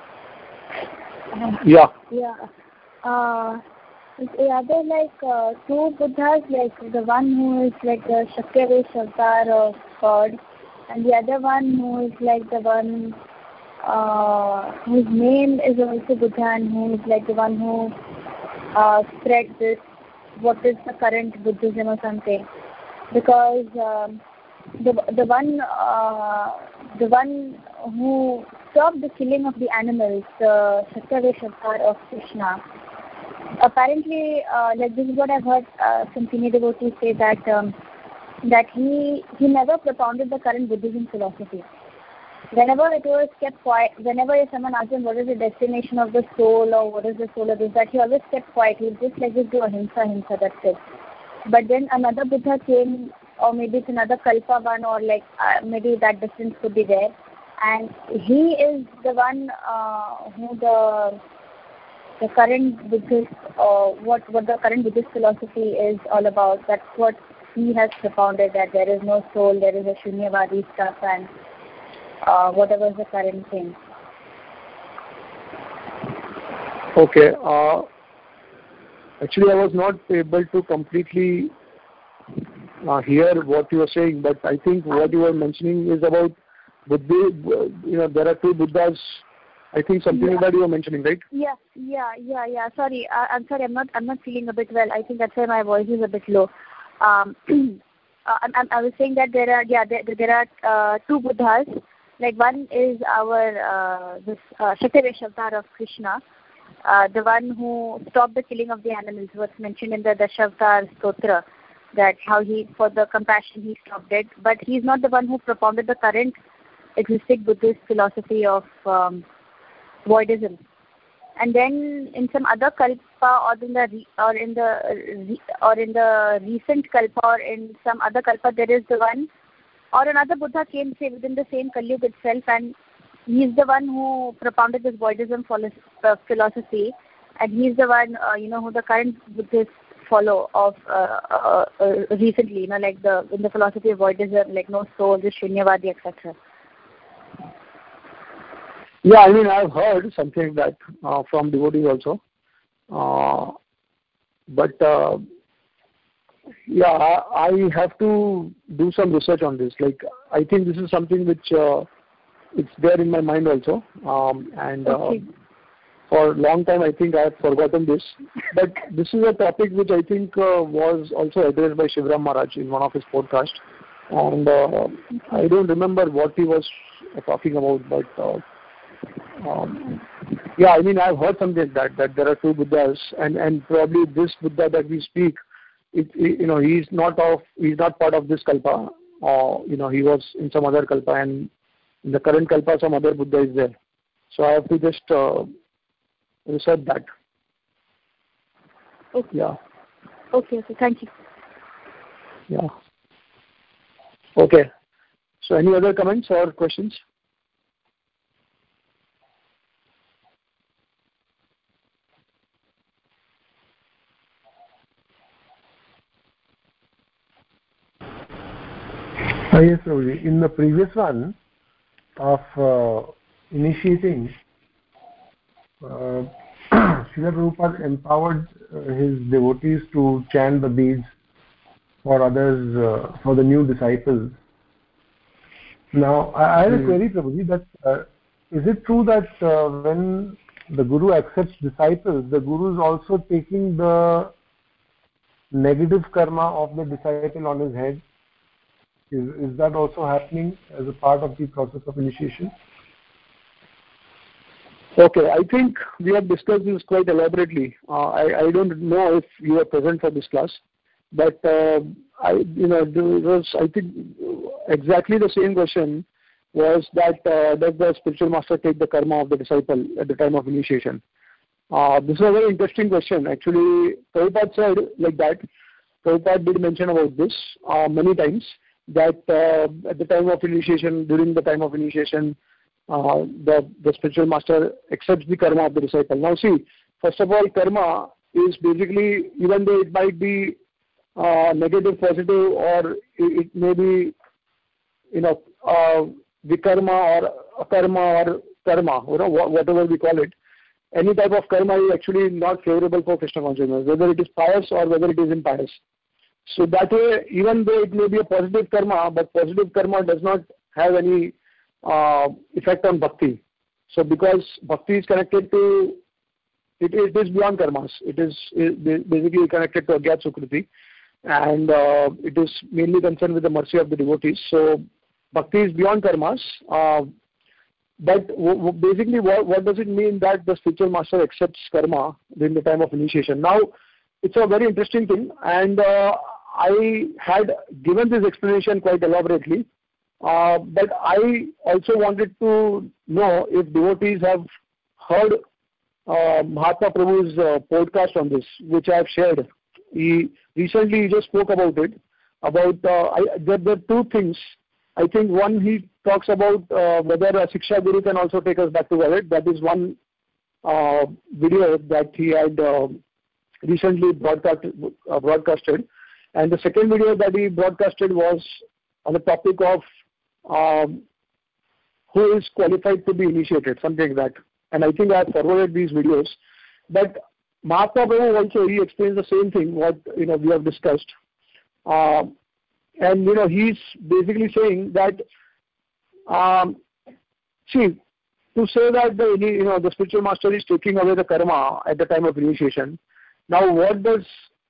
Yeah. Yeah. Uh, are there like uh, two Buddhas, like the one who is like the Shakyavesh avatar of God, and the other one who is like the one uh, whose name is also Buddha and who is like the one who uh, spread this, what is the current Buddhism or something? Because um, the the one uh, the one who stopped the killing of the animals, the Shakyavesh avatar of Krishna, apparently, uh, like this is what I've heard uh, some senior devotees say, that um, that he he never propounded the current Buddhism philosophy. Whenever it was kept quiet, whenever someone asked him what is the destination of the soul or what is the soul of this, that he always kept quiet. He would just like just do ahimsa, ahimsa, that's it. But then another Buddha came, or maybe it's another Kalpa one, or like uh, maybe that distance could be there, and he is the one uh, who the the current Buddhist, uh, what what the current Buddhist philosophy is all about. That's what he has propounded, that there is no soul, there is a Shunyavadi stuff, and uh, whatever is the current thing. Okay. Uh, actually, I was not able to completely uh, hear what you were saying, but I think what you were mentioning is about Buddha. You know, there are two Buddhas. I think something Yeah. that you were mentioning, right? Yeah, yeah, yeah, yeah. Sorry, uh, I'm sorry. I'm not. I'm not feeling a bit well. I think that's why my voice is a bit low. Um, uh, I, I was saying that there are yeah there, there are uh, two Buddhas. Like one is our uh, this uh, Shakyavesh avatar of Krishna, uh, the one who stopped the killing of the animals. What's mentioned in the Dashavatar Stotra, that how he for the compassion he stopped it. But he's not the one who propounded the current existing Buddhist philosophy of um, voidism. And then in some other kalpa, or in the or in the or in the recent kalpa, or in some other kalpa, there is the one or another Buddha came, say, within the same Kalyug itself, and he's the one who propounded this voidism philosophy, and he's the one uh, you know who the current Buddhists follow of uh, uh, uh, recently, you know, like the in the philosophy of voidism, like no soul, just Shunyavadi, et cetera. Yeah, I mean, I've heard something like that uh, from devotees also. Uh, but, uh, yeah, I, I have to do some research on this. Like, I think this is something which uh, it's there in my mind also. Um, and uh, Okay. for a long time, I think I have forgotten this. But this is a topic which I think uh, was also addressed by Shivram Maharaj in one of his podcasts. And uh, I don't remember what he was talking about, but... Uh, Um, yeah, I mean, I've heard something like that, that there are two Buddhas, and, and probably this Buddha that we speak, it, it, you know, he's not of, he's not part of this kalpa, or, you know, he was in some other kalpa, and in the current kalpa, some other Buddha is there. So I have to just uh, research that. Okay. Yeah. Okay, okay, thank you. Yeah. Okay. So any other comments or questions? Uh, yes, Prabhuji. In the previous one of uh, initiating, uh, Srila Prabhupada empowered uh, his devotees to chant the beads for others, uh, for the new disciples. Now, I, I have a Mm. query, Prabhuji, that uh, is it true that uh, when the Guru accepts disciples, the Guru is also taking the negative karma of the disciple on his head? Is, is that also happening as a part of the process of initiation? Okay, I think we have discussed this quite elaborately. Uh, I, I don't know if you were present for this class, but uh, I, you know, there was, I think, exactly the same question was that uh, does the spiritual master take the karma of the disciple at the time of initiation? Uh, this is a very interesting question. Actually, Prabhupada said like that. Prabhupada did mention about this uh, many times, that uh, at the time of initiation, during the time of initiation, uh, the, the spiritual master accepts the karma of the disciple. Now see, first of all, karma is basically, even though it might be uh, negative, positive, or it, it may be, you know, uh, vikarma or akarma or karma, you know, whatever we call it, any type of karma is actually not favorable for Krishna consciousness, whether it is pious or whether it is impious. So that way, even though it may be a positive karma, but positive karma does not have any uh, effect on bhakti. So because bhakti is connected to, it, it is beyond karmas. It is basically connected to Agyat Sukriti, and uh, it is mainly concerned with the mercy of the devotees. So bhakti is beyond karmas. Uh, but w- w- basically, what, what does it mean that the spiritual master accepts karma during the time of initiation? Now, it's a very interesting thing, and uh, I had given this explanation quite elaborately, uh, but I also wanted to know if devotees have heard uh, Mahatma Prabhu's uh, podcast on this, which I have shared. He recently he just spoke about it. About uh, I, there, there are two things. I think one, he talks about uh, whether a Siksha Guru can also take us back to Godhead. That is one uh, video that he had uh, recently broadcast, uh, broadcasted. And the second video that he broadcasted was on the topic of um, who is qualified to be initiated, something like that. And I think I have forwarded these videos. But Mahatma Prabhu also, he explains the same thing, what you know we have discussed. Uh, and you know he's basically saying that, um, see, to say that the you know the spiritual master is taking away the karma at the time of initiation. Now, what does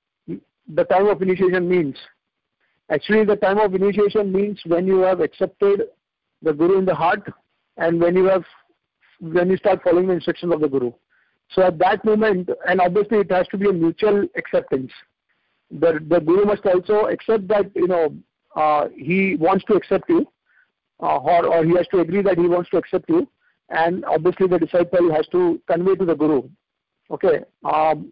the time of initiation means? Actually, the time of initiation means when you have accepted the Guru in the heart, and when you have when you start following the instructions of the Guru. So at that moment, and obviously it has to be a mutual acceptance. The the Guru must also accept that you know uh, he wants to accept you, uh, or or he has to agree that he wants to accept you, and obviously the disciple has to convey to the Guru. Okay. Um,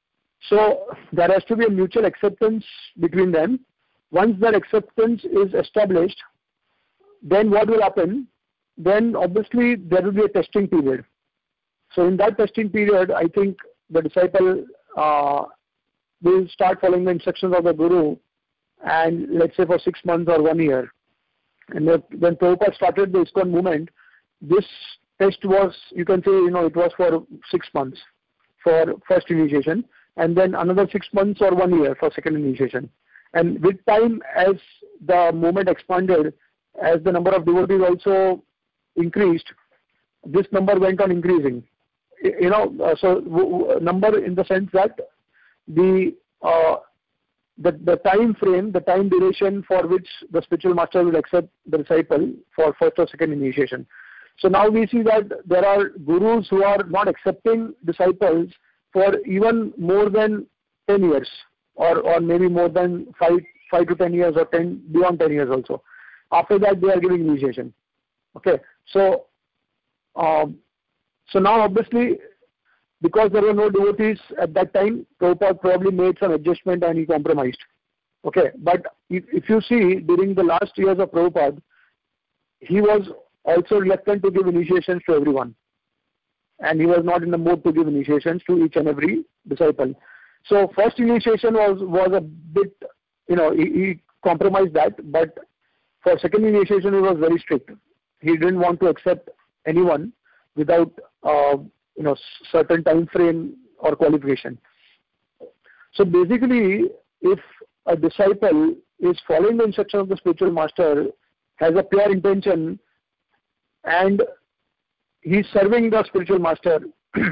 so there has to be a mutual acceptance between them. Once that acceptance is established, then what will happen? Then obviously there will be a testing period. So in that testing period, I think the disciple uh, will start following the instructions of the Guru, and let's say for six months or one year. And when Prabhupada started the ISKCON movement, this test was, you can say, you know, it was for six months for first initiation, and then another six months or one year for second initiation. And with time, as the movement expanded, as the number of devotees also increased, this number went on increasing. You know, uh, so w- w- number in the sense that the, uh, the the time frame, the time duration for which the spiritual master will accept the disciple for first or second initiation. So now we see that there are gurus who are not accepting disciples for even more than ten years, or or maybe more than five five to ten years, or ten beyond ten years also. After that, they are giving initiation. Okay, so. Um, So now obviously, because there were no devotees at that time, Prabhupada probably made some adjustment and he compromised. Okay, but if, if you see, during the last years of Prabhupada, he was also reluctant to give initiations to everyone. And he was not in the mood to give initiations to each and every disciple. So first initiation was, was a bit, you know, he, he compromised that, but for second initiation he was very strict. He didn't want to accept anyone without uh, you know certain time frame or qualification. So basically, if a disciple is following the instruction of the spiritual master, has a pure intention, and he's serving the spiritual master.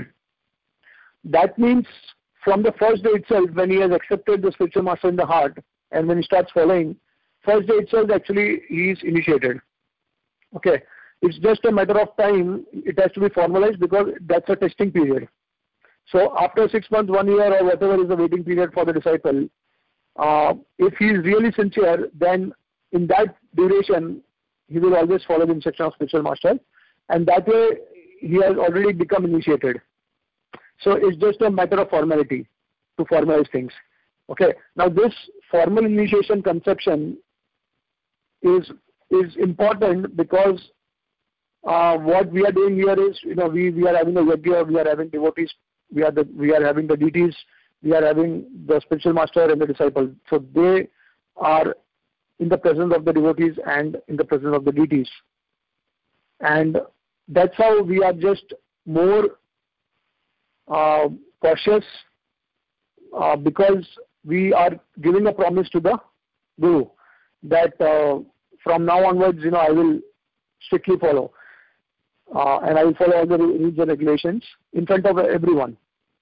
That means from the first day itself, when he has accepted the spiritual master in the heart, and when he starts following, first day itself actually he is initiated. Okay, it's just a matter of time. It has to be formalized because that's a testing period. So after six months, one year, or whatever is the waiting period for the disciple, uh, if he is really sincere, then in that duration he will always follow the instruction of spiritual master, and that way he has already become initiated. So it's just a matter of formality to formalize things. Okay. Now this formal initiation conception is is important because uh, what we are doing here is, you know, we, we are having a yajna, we are having devotees, we are the we are having the deities, we are having the spiritual master and the disciple. So they are in the presence of the devotees and in the presence of the deities. And that's how we are just more uh, cautious uh, because we are giving a promise to the Guru that uh, from now onwards, you know, I will strictly follow uh, and I will follow all the rules and regulations in front of everyone.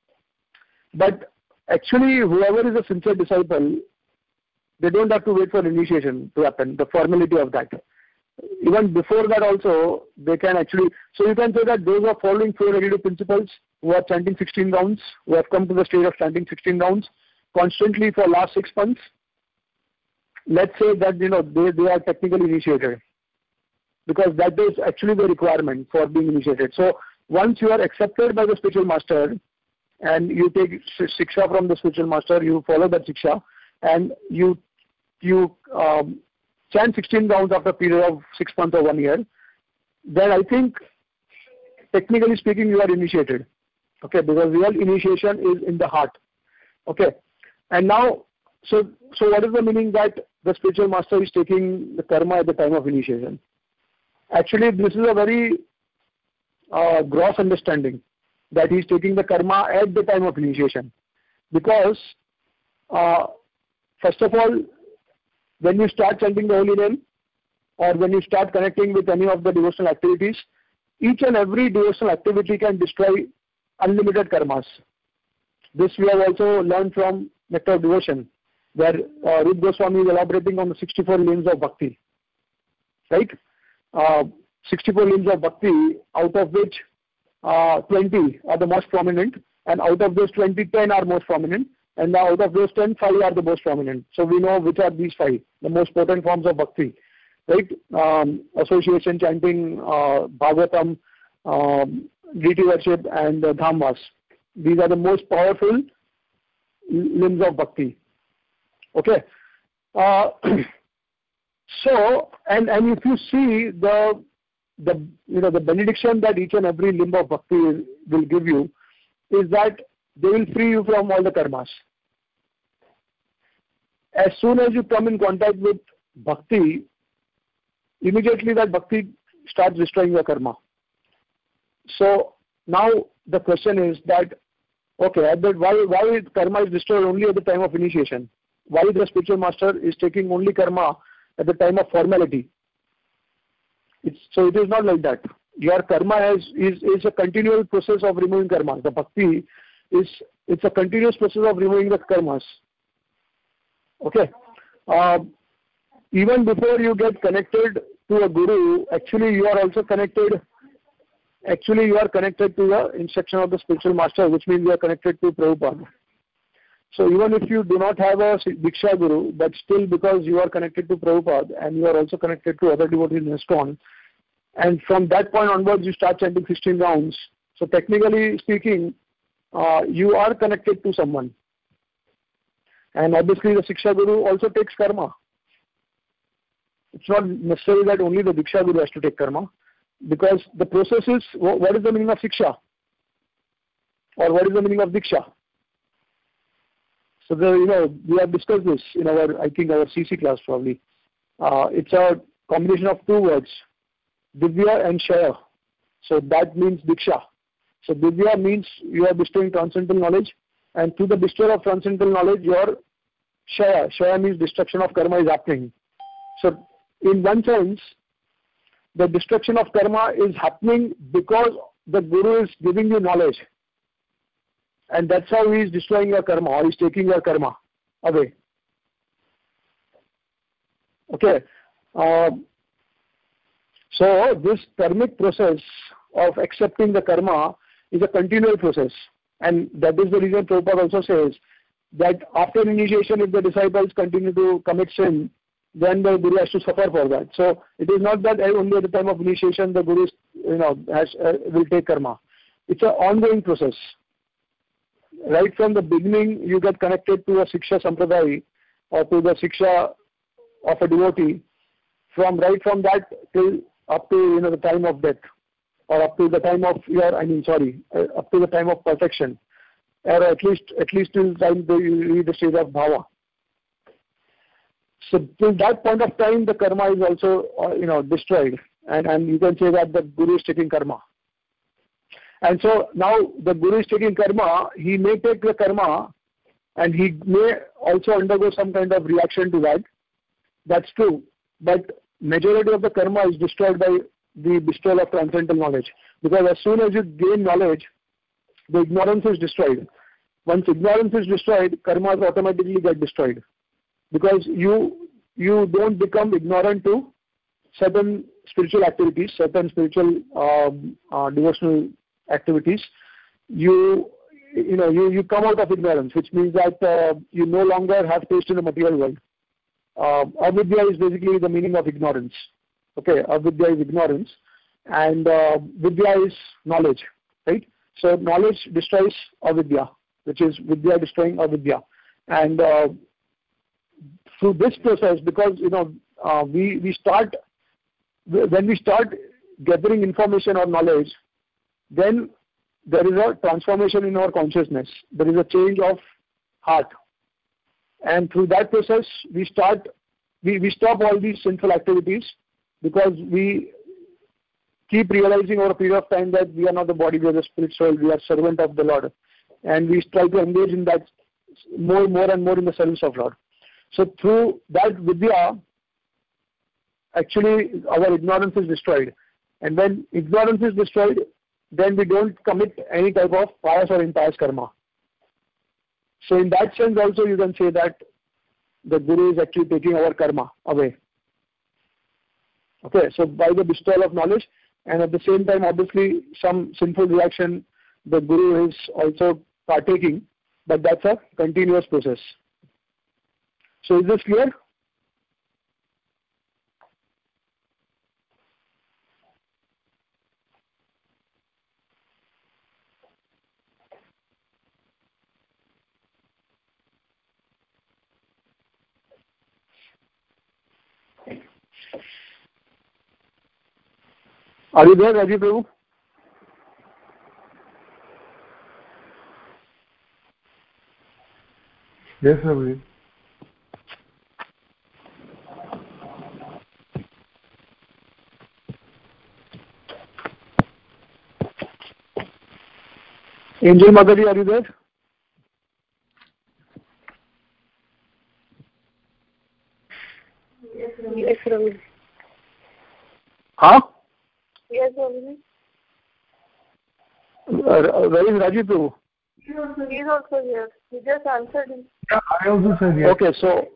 But actually, whoever is a sincere disciple, they don't have to wait for initiation to happen, the formality of that. Even before that also, they can actually, so you can say that those who are following four regulative principles, who are chanting sixteen rounds, who have come to the stage of chanting sixteen rounds constantly for last six months, let's say that, you know, they, they are technically initiated, because that is actually the requirement for being initiated. So once you are accepted by the spiritual master and you take siksha from the spiritual master, you follow that siksha, and you you um, chant sixteen rounds after a period of six months or one year, then I think, technically speaking, you are initiated. Okay, because real initiation is in the heart. Okay, and now, so so what is the meaning that the spiritual master is taking the karma at the time of initiation? Actually, this is a very uh, gross understanding that he is taking the karma at the time of initiation, because uh, first of all, when you start chanting the holy name, or when you start connecting with any of the devotional activities, each and every devotional activity can destroy unlimited karmas. This we have also learned from Nectar of Devotion, where uh, Rupa Goswami is elaborating on the sixty-four limbs of bhakti. Right? Uh, sixty-four limbs of bhakti, out of which uh, twenty are the most prominent, and out of those twenty, ten are most prominent, and now out of those ten, five are the most prominent. So we know which are these five, the most potent forms of bhakti. Right? Um, association, chanting, uh, Bhagavatam, um, deity worship, and uh, Dhammas. These are the most powerful limbs of bhakti. Okay. Uh, so, and and if you see the the you know the benediction that each and every limb of bhakti will give you, is that they will free you from all the karmas. As soon as you come in contact with bhakti, immediately that bhakti starts destroying your karma. So now the question is that, okay, but why why karma is destroyed only at the time of initiation? Why the spiritual master is taking only karma at the time of formality? It's, so it is not like that. Your karma has, is is a continual process of removing karma. The bhakti is it's a continuous process of removing the karmas. Okay. Uh, even before you get connected to a guru, actually you are also connected. Actually, you are connected to the instruction of the spiritual master, which means you are connected to Prabhupada. So even if you do not have a Diksha Guru, but still because you are connected to Prabhupada and you are also connected to other devotees in ISKCON, and from that point onwards you start chanting sixteen rounds. So technically speaking, uh, you are connected to someone. And obviously the Siksha Guru also takes karma. It's not necessary that only the Diksha Guru has to take karma. Because the process is, what is the meaning of Siksha? Or what is the meaning of Diksha? So, the, you know, we have discussed this in our, I think, our C C class probably. Uh, it's a combination of two words, Divya and Shaya. So that means Diksha. So Divya means you are bestowing transcendental knowledge, and through the bestowal of transcendental knowledge, your Shaya, Shaya means destruction of karma is happening. So in one sense, the destruction of karma is happening because the Guru is giving you knowledge. And that's how he is destroying your karma, or he is taking your karma away. Okay. Uh, so this karmic process of accepting the karma is a continual process. And that is the reason Prabhupada also says that after initiation, if the disciples continue to commit sin, then the Guru has to suffer for that. So it is not that only at the time of initiation the Guru, you know, has uh, will take karma. It's an ongoing process. Right from the beginning, you get connected to a Siksha Sampradaya or to the Siksha of a devotee. From right from that till up to you know the time of death, or up to the time of your, I mean, sorry, uh, up to the time of perfection, or at least at least till the time you reach the stage of bhava. So till that point of time, the karma is also uh, you know destroyed, and and you can say that the Guru is taking karma. And so now the Guru is taking karma. He may take the karma, and he may also undergo some kind of reaction to that. That's true, but majority of the karma is destroyed by the bestowal of transcendental knowledge. Because as soon as you gain knowledge, the ignorance is destroyed. Once ignorance is destroyed, karmas automatically get destroyed. Because you you don't become ignorant to certain spiritual activities, certain spiritual um, uh, devotional activities. You you know you, you come out of ignorance, which means that uh, you no longer have taste in the material world. Uh, avidya is basically the meaning of ignorance. Okay, avidya is ignorance, and uh, vidya is knowledge, right? So knowledge destroys avidya, which is vidya destroying avidya, and uh, through this process, because you know uh, we we start when we start gathering information or knowledge, then there is a transformation in our consciousness. There is a change of heart. And through that process, we start, we, we stop all these sinful activities, because we keep realizing over a period of time that we are not the body, we are the spirit soul, we are servant of the Lord. And we try to engage in that more, more and more in the service of Lord. So through that vidya, actually our ignorance is destroyed. And when ignorance is destroyed, then we don't commit any type of pious or impious karma. So in that sense also you can say that the Guru is actually taking our karma away. Okay, so by the bestowal of knowledge, and at the same time obviously some sinful reaction the Guru is also partaking, but that's a continuous process. So is this clear? Are you there, Rajiv Prabhu? Yes, Prabhu. Angel Motherji, are you there? Yes, Prabhu. Huh? Yes, Prabhu. Uh, where is Rajiv Prabhu? He is also here. He just answered him. Yeah, I also said yes. Okay, so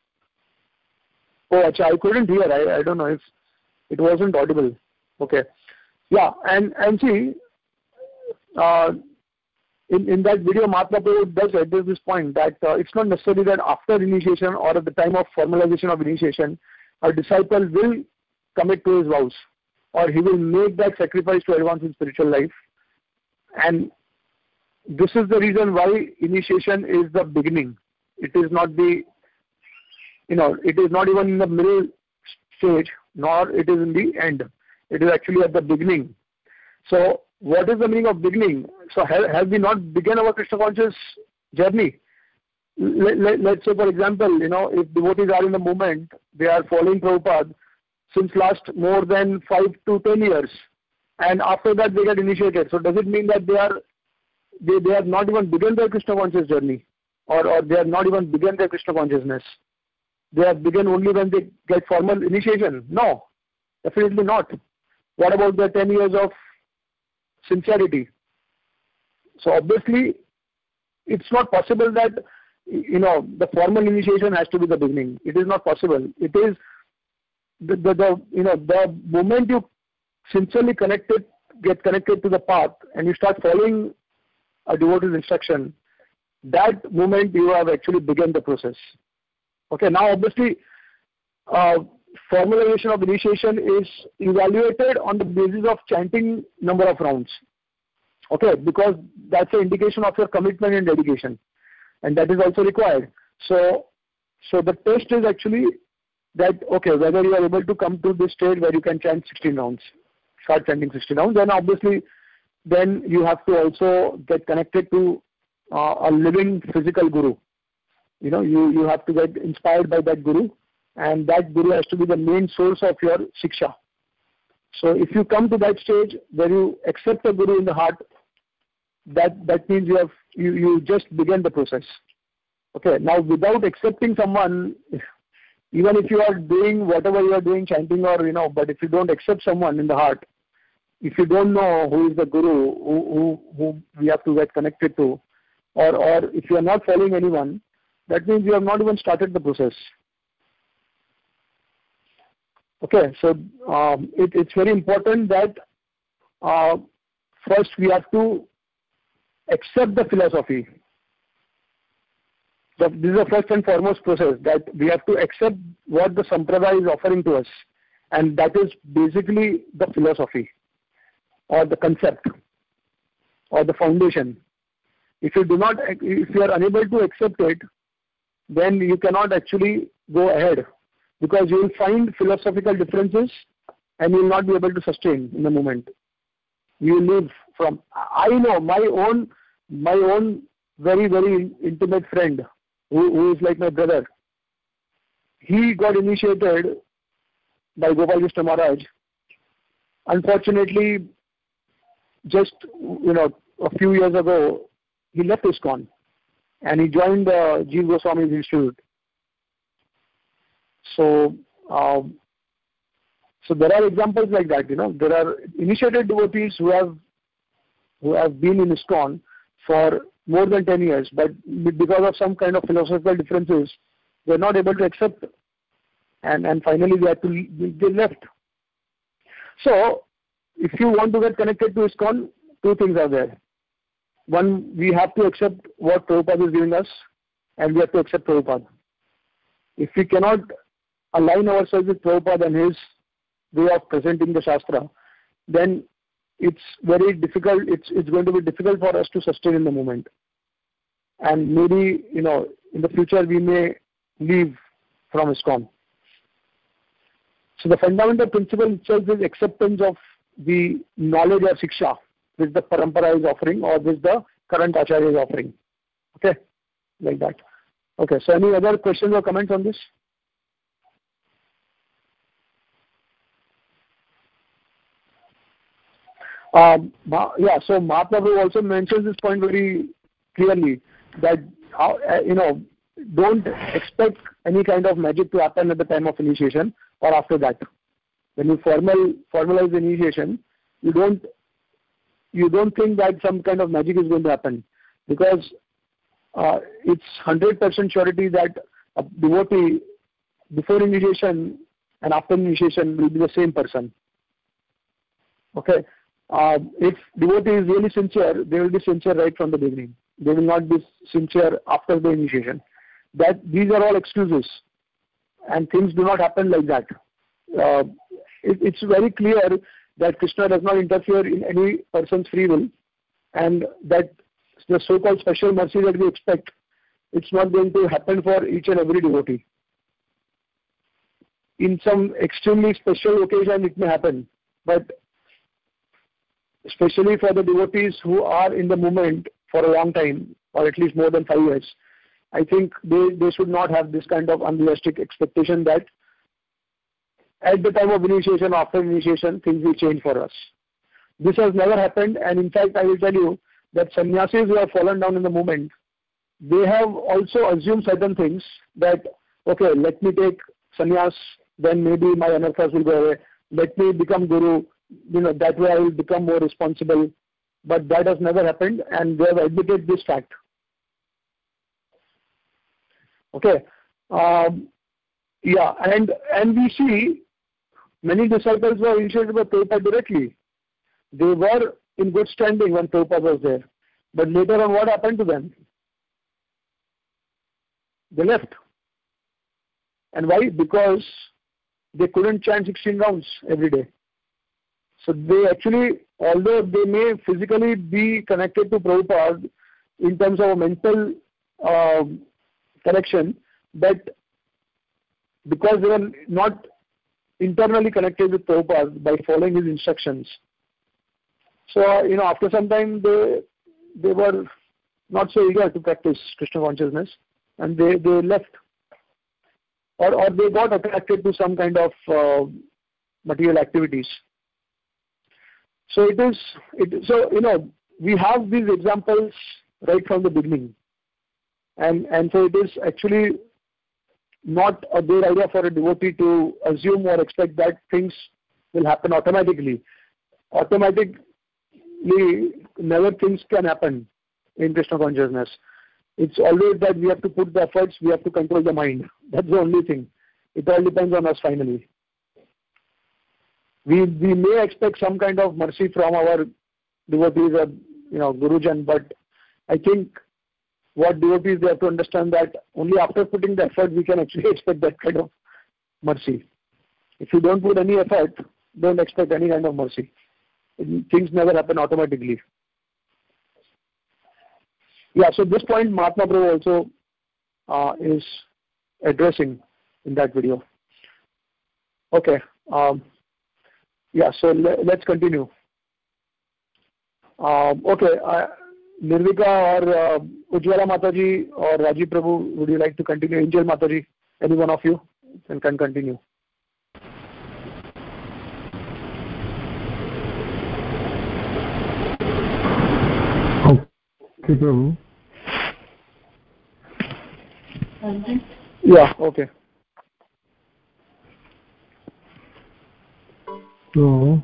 oh, achha, I couldn't hear. I, I don't know if it wasn't audible. Okay, yeah, and and see, uh, in in that video, Mahatma Prabhu does address this point that uh, it's not necessarily that after initiation or at the time of formalization of initiation, a disciple will commit to his vows, or he will make that sacrifice to advance in spiritual life. And this is the reason why initiation is the beginning. It is not the, you know, it is not even in the middle stage, nor it is in the end. It is actually at the beginning. So what is the meaning of beginning? So have, have we not begun our Krishna conscious journey? Let, let, let's say, for example, you know, if devotees are in the movement, they are following Prabhupada since last more than five to ten years, and after that they get initiated. So does it mean that they are they, they have not even begun their Krishna conscious journey, or, or they have not even begun their Krishna consciousness? They have begun only when they get formal initiation? No, definitely not. What about the ten years of sincerity? So obviously, it's not possible that, you know, the formal initiation has to be the beginning. It is not possible. It is the, the, the you know, the moment you sincerely connected, get connected to the path and you start following a devotee's instruction, that moment you have actually begun the process. Okay, now obviously, uh, formalization of initiation is evaluated on the basis of chanting number of rounds. Okay, because that's an indication of your commitment and dedication, and that is also required. So, so the test is actually that, okay, whether you are able to come to this stage where you can chant sixteen rounds, start chanting sixteen rounds, then obviously, then you have to also get connected to uh, a living physical guru. You know, you, you have to get inspired by that guru, and that guru has to be the main source of your shiksha. So if you come to that stage where you accept a guru in the heart, that, that means you have you, you just began the process. Okay, now without accepting someone, even if you are doing whatever you are doing, chanting or, you know, but if you don't accept someone in the heart, if you don't know who is the guru, who, who, who we have to get connected to, or, or if you are not following anyone, that means you have not even started the process. Okay, so um, it, it's very important that uh, first we have to accept the philosophy. So this is the first and foremost process, that we have to accept what the Sampradaya is offering to us, and that is basically the philosophy or the concept or the foundation. If you do not, if you are unable to accept it, then you cannot actually go ahead, because you will find philosophical differences and you will not be able to sustain in the moment. You will live from, I know my own, my own very, very intimate friend who, who is like my brother. He got initiated by Gopal Krishna Maharaj. Unfortunately, just, you know, a few years ago, he left ISKCON and he joined the Jeev Goswami's Institute. So, um, so there are examples like that. You know, there are initiated devotees who have who have been in ISKCON for more than ten years, but because of some kind of philosophical differences, they are not able to accept, and and finally they had to they left. So, if you want to get connected to ISKCON, two things are there. One, we have to accept what Prabhupada is giving us, and we have to accept Prabhupada. If we cannot align ourselves with Prabhupada and his way of presenting the Shastra, then it's very difficult, it's, it's going to be difficult for us to sustain in the moment. And maybe, you know, in the future we may leave from ISKCON. So the fundamental principle itself is acceptance of the knowledge or Shiksha which the Parampara is offering or which the current Acharya is offering. Okay, like that. Okay, so any other questions or comments on this? Um, yeah, so Mahaprabhu also mentions this point very clearly, that, uh, you know, don't expect any kind of magic to happen at the time of initiation or after that. When you formal formalize the initiation, you don't you don't think that some kind of magic is going to happen, because uh, it's one hundred percent surety that a devotee before initiation and after initiation will be the same person. Okay. Uh, if devotee is really sincere, they will be sincere right from the beginning. They will not be sincere after the initiation. That these are all excuses, and things do not happen like that. Uh, it, it's very clear that Krishna does not interfere in any person's free will, and that the so-called special mercy that we expect, it's not going to happen for each and every devotee. In some extremely special occasion, it may happen, but especially for the devotees who are in the movement for a long time, or at least more than five years, I think they, they should not have this kind of unrealistic expectation that at the time of initiation, after initiation, things will change for us. This has never happened, and in fact, I will tell you that sannyasis who have fallen down in the movement, they have also assumed certain things that, okay, let me take sannyas, then maybe my anarthas will go away. Let me become guru, you know, that way I will become more responsible. But that has never happened, and they have admitted this fact. Okay. Um, yeah, and and we see many disciples were initiated by Prabhupada directly. They were in good standing when Prabhupada was there. But later on, what happened to them? They left. And why? Because they couldn't chant sixteen rounds every day. So they actually, although they may physically be connected to Prabhupada in terms of a mental uh, connection, but because they were not internally connected with Prabhupada by following his instructions. So, you know, after some time, they they were not so eager to practice Krishna consciousness, and they, they left. Or, or they got attracted to some kind of uh, material activities. So it is, it, so, you know, we have these examples right from the beginning. And, and so it is actually not a good idea for a devotee to assume or expect that things will happen automatically. Automatically, never things can happen in Krishna consciousness. It's always that we have to put the efforts, we have to control the mind. That's the only thing. It all depends on us finally. We we may expect some kind of mercy from our devotees or, you know, Gurujan, but I think what devotees, they have to understand that only after putting the effort we can actually expect that kind of mercy. If you don't put any effort, don't expect any kind of mercy. Things never happen automatically. Yeah, so this point Mahatma Prabhu also uh, is addressing in that video. Okay. Um, yeah, so le- let's continue. Um, okay, uh, Nirvika or uh, Ujjwala Mataji or Rajiv Prabhu, would you like to continue? Angel Mataji, any one of you can, can continue. Okay, Prabhu. Yeah, okay. So,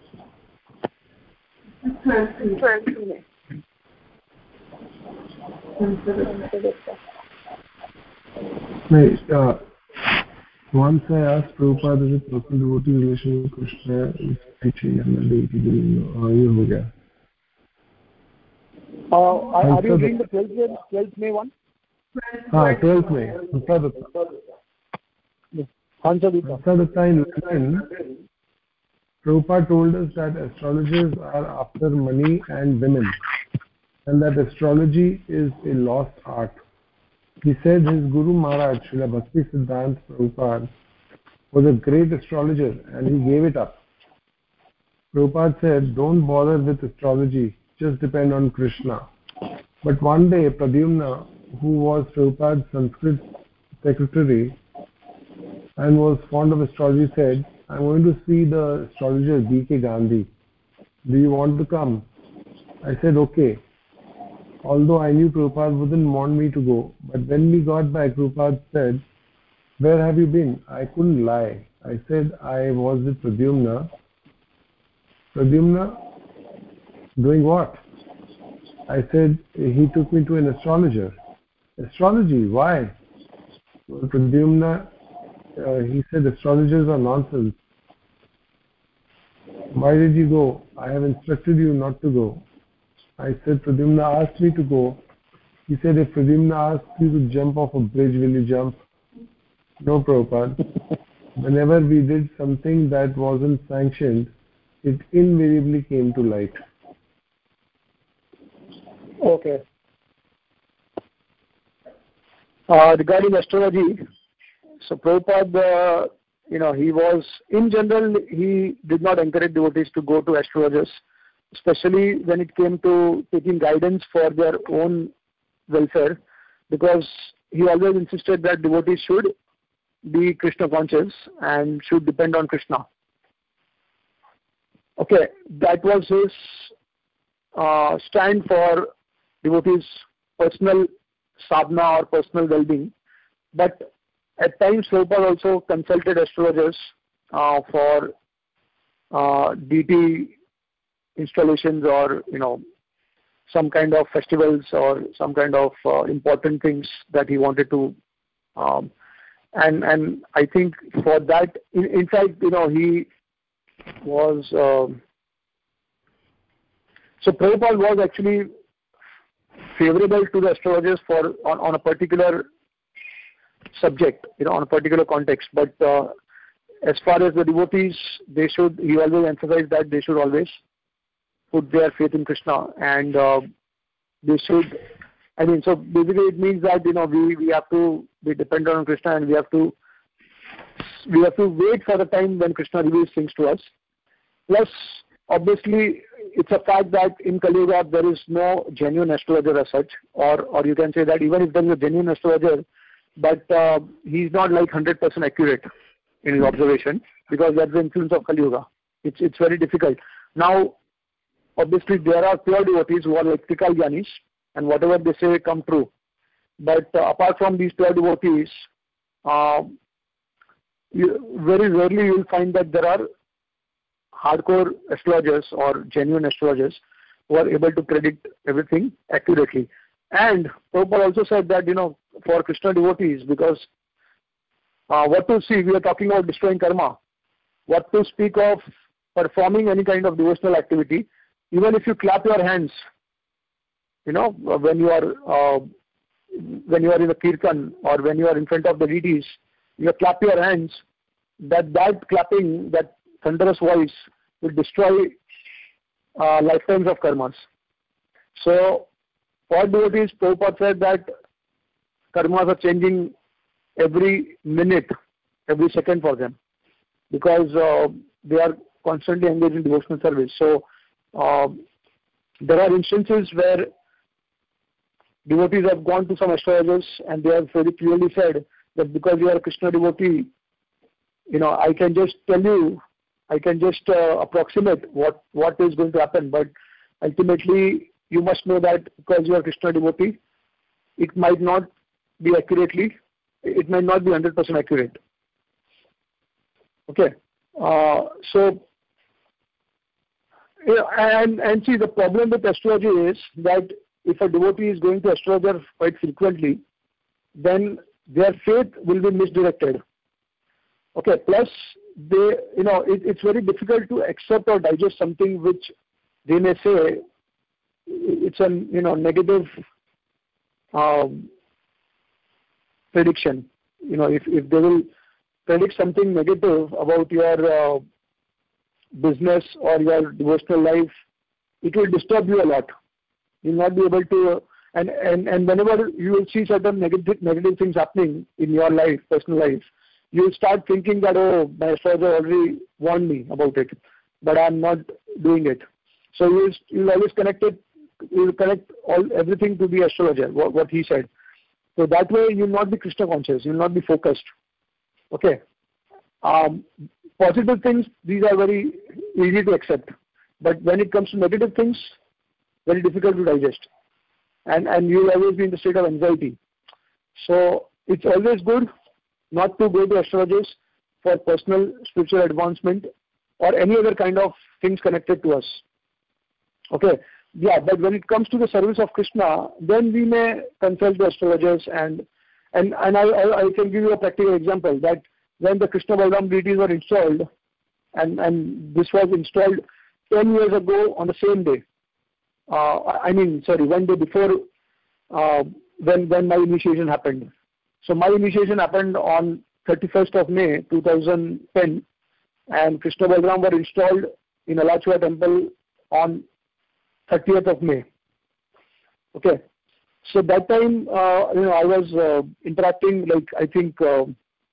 Wait, uh, once I asked Prabhupada is a personal devotee relation with Krishna is teaching and the deity doing uh, ये हो गया. Uh, are, are you doing the twelfth May one? हाँ, twelfth May. Hansadutta. Hansadutta. Hansadutta in London, Prabhupada told us that astrologers are after money and women, and that astrology is a lost art. He said his Guru Maharaj, Srila Bhakti Siddhanta Prabhupada, was a great astrologer and he gave it up. Prabhupada said, don't bother with astrology, just depend on Krishna. But one day, Pradyumna, who was Prabhupada's Sanskrit secretary and was fond of astrology, said, I'm going to see the astrologer B K Gandhi. Do you want to come? I said, okay. Although I knew Prabhupada wouldn't want me to go, but when we got back, Prabhupada said, where have you been? I couldn't lie. I said, I was with Pradyumna. Pradyumna? Doing what? I said, he took me to an astrologer. Astrology? Why? Well, Pradyumna, uh, he said, astrologers are nonsense. Why did you go? I have instructed you not to go. I said, Pradyumna asked me to go. He said, if Pradyumna asked you to jump off a bridge, will you jump? No, Prabhupada. Whenever we did something that wasn't sanctioned, it invariably came to light. Okay. Uh, regarding astrology, so Prabhupada, uh, you know, he was, in general, he did not encourage devotees to go to astrologers, especially when it came to taking guidance for their own welfare, because he always insisted that devotees should be Krishna conscious and should depend on Krishna. Okay, that was his uh, stand for devotees' personal sadhana or personal well-being. But at times, Prabhupada also consulted astrologers uh, for uh, deity installations or, you know, some kind of festivals or some kind of uh, important things that he wanted to. Um, and and I think for that, in, in fact, you know, he was, um, so Prabhupada was actually favorable to the astrologers for on, on a particular subject, you know, on a particular context. But uh, as far as the devotees, they should, he always emphasized that they should always put their faith in Krishna, and uh, they should, I mean, so basically it means that, you know, we, we have to be dependent on Krishna, and we have to, we have to wait for the time when Krishna reveals things to us. Plus, obviously, it's a fact that in Kali Yuga there is no genuine astrologer as such, or, or you can say that even if there is a genuine astrologer, but uh, he's not like one hundred percent accurate in his observation, because that's the influence of Kali Yuga. It's, it's very difficult. Now, obviously, there are pure devotees who are like Trikal Gyanis, and whatever they say come true. But uh, apart from these pure devotees, uh, you, very rarely you will find that there are hardcore astrologers or genuine astrologers who are able to predict everything accurately. And Prabhupada also said that, you know, for Krishna devotees, because uh, what to see, we are talking about destroying karma. What to speak of performing any kind of devotional activity, even if you clap your hands, you know, when you are uh, when you are in a kirtan or when you are in front of the deities, you clap your hands, that that clapping, that thunderous voice will destroy uh, lifetimes of karmas. So, for devotees, Prabhupada said that karmas are changing every minute, every second for them, because uh, they are constantly engaged in devotional service. So, uh, there are instances where devotees have gone to some astrologers and they have very clearly said that because you are a Krishna devotee, you know, I can just tell you, I can just uh, approximate what, what is going to happen, but ultimately you must know that because you are a Krishna devotee, it might not be accurately, it might not be one hundred percent accurate. Okay. Uh, so, yeah, and, and see, the problem with astrology is that if a devotee is going to astrologer quite frequently, then their faith will be misdirected. Okay, plus they, you know, it, it's very difficult to accept or digest something which they may say it's a, you know, negative um, prediction. You know, if, if they will predict something negative about your uh, business or your devotional life, it will disturb you a lot. You will not be able to, and, and, and whenever you will see certain negative, negative things happening in your life, personal life, you will start thinking that, oh, my astrologer already warned me about it, but I am not doing it. So you will, you will always connect it, you will connect all everything to the astrologer, what, what he said. So that way you will not be Krishna conscious, you will not be focused. Okay. Um, positive things, these are very easy to accept. But when it comes to negative things, very difficult to digest. And, and you will always be in the state of anxiety. So it's always good not to go to astrologers for personal spiritual advancement or any other kind of things connected to us. Okay. Yeah, but when it comes to the service of Krishna, then we may consult the astrologers, and and, and I, I, I can give you a practical example that when the Krishna Balaram deities were installed, and, and this was installed ten years ago on the same day. Uh, I mean, sorry, one day before uh, when, when my initiation happened. So my initiation happened on thirty-first of May two thousand ten, and Krishna Balaram were installed in Alachua temple on thirtieth of May. Okay. So that time, uh, you know, I was uh, interacting, like, I think, uh,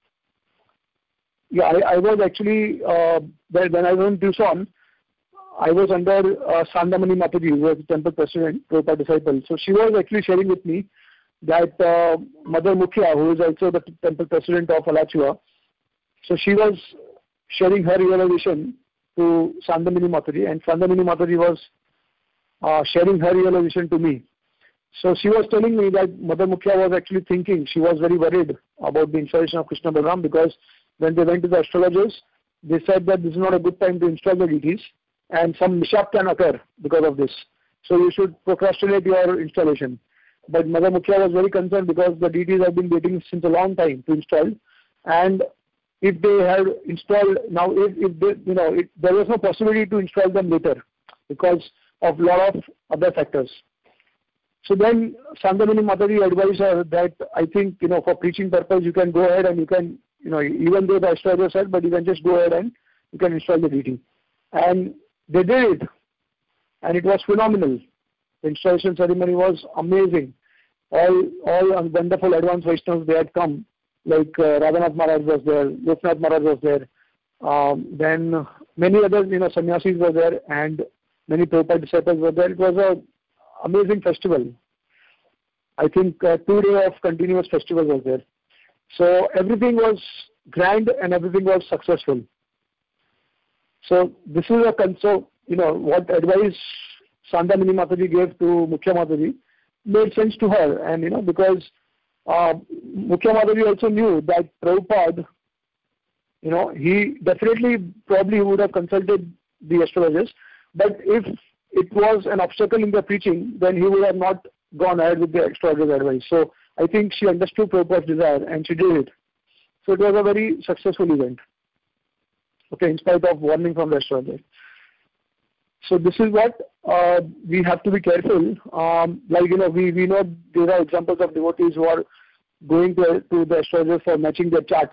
yeah, I, I was actually, uh, when, when I was in Tucson, I was under uh, Sandamani Mataji, who was the temple president, Prabhupada disciple. So she was actually sharing with me that uh, Mother Mukhya, who is also the temple president of Alachua, so she was sharing her realization to Sandamani Mataji, and Sandamani Mataji was uh, sharing her realization to me. So she was telling me that Mother Mukhya was actually thinking, she was very worried about the installation of Krishna Balaram, because when they went to the astrologers, they said that this is not a good time to install the deities and some mishap can occur because of this. So you should procrastinate your installation. But Mother Mukhya was very concerned because the deities have been waiting since a long time to install, and if they had installed now, if, if they, you know, it, there was no possibility to install them later because of a lot of other factors. So then Sandamuni Mataji advised her that I think, you know, for preaching purpose, you can go ahead and you can, you know, even though the astrologer said, but you can just go ahead and you can install the deity. And they did it, and it was phenomenal. The installation ceremony was amazing. All all wonderful advanced Vaishnavas, they had come, like uh, Radhanath Maharaj was there, Loknath Maharaj was there, um, then many other, you know, sannyasis were there, and many Prabhupada disciples were there. It was a amazing festival. I think uh, two days of continuous festival was there. So everything was grand and everything was successful. So this is a so you know what advice Sandamuni Mataji gave to Mukhya Mataji made sense to her, and you know because uh, Mukhya Mataji also knew that Prabhupada, you know, he definitely probably would have consulted the astrologers, but if it was an obstacle in the preaching, then he would have not gone ahead with the astrologer's advice. So I think she understood Prabhupada's desire and she did it. So it was a very successful event. Okay, in spite of warning from the astrologer. So this is what uh, we have to be careful. Um, like, you know, we, we know there are examples of devotees who are going to, to the astrologer for matching their charts.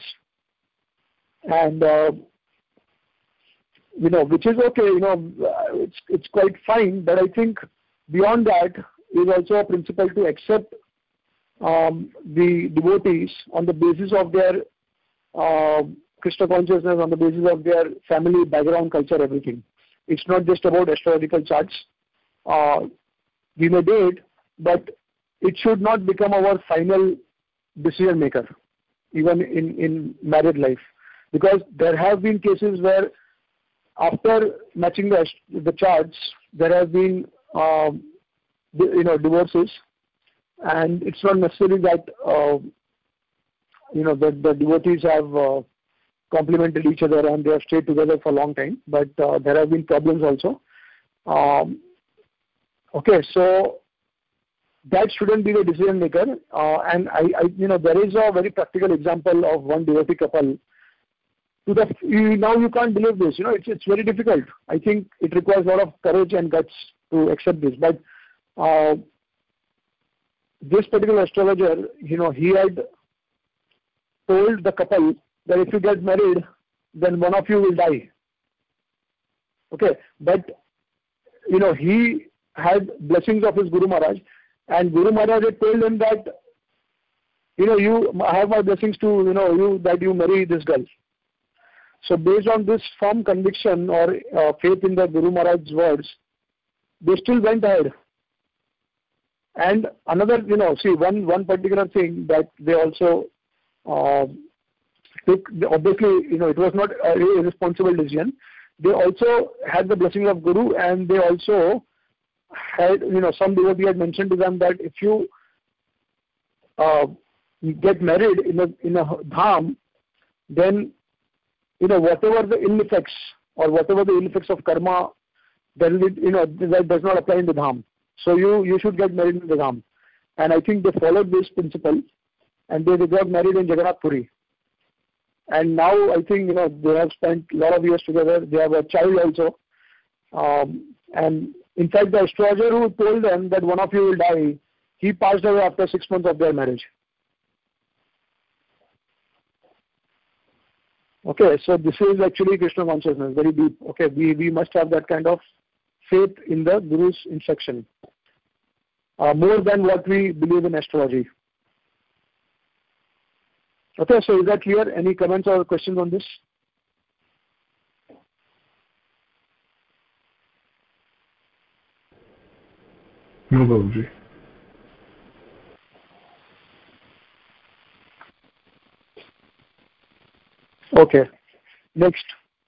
And, uh, you know, which is okay, you know, it's, it's quite fine. But I think beyond that is also a principle to accept um, the devotees on the basis of their uh, Krishna consciousness, on the basis of their family, background, culture, everything. It's not just about astrological charts. Uh, we may do it, but it should not become our final decision maker, even in, in married life. Because there have been cases where after matching the, the charts, there have been um, you know, divorces, and it's not necessarily that uh, you know that the devotees have uh, complemented each other and they have stayed together for a long time, but uh, there have been problems also. Um, okay, so that shouldn't be the decision maker. Uh, and I, I, you know, there is a very practical example of one devotee couple. To the you, now you can't believe this. You know, it's it's very difficult. I think it requires a lot of courage and guts to accept this. But uh, this particular astrologer, you know, he had told the couple that if you get married, then one of you will die. Okay, but you know, he had blessings of his Guru Maharaj, and Guru Maharaj had told him that, you know, you have my blessings to, you know, you that you marry this girl. So based on this firm conviction or uh, faith in the Guru Maharaj's words, they still went ahead. And another, you know, see one one particular thing that they also uh, took, obviously, you know, it was not a irresponsible decision. They also had the blessing of Guru, and they also had, you know, some devotee had mentioned to them that if you uh, get married in a in a dham, then, you know, whatever the ill effects or whatever the ill effects of karma, then, you know, that does not apply in the dham. So you, you should get married in the dham. And I think they followed this principle, and they, they got married in Jagannath Puri. And now I think, you know, they have spent a lot of years together. They have a child also. Um, and in fact, the astrologer who told them that one of you will die, he passed away after six months of their marriage. Okay, so this is actually Krishna consciousness, very deep. Okay, we, we must have that kind of faith in the Guru's instruction, uh, more than what we believe in astrology. Okay, so is that clear? Any comments or questions on this? No, Babuji. Okay, next.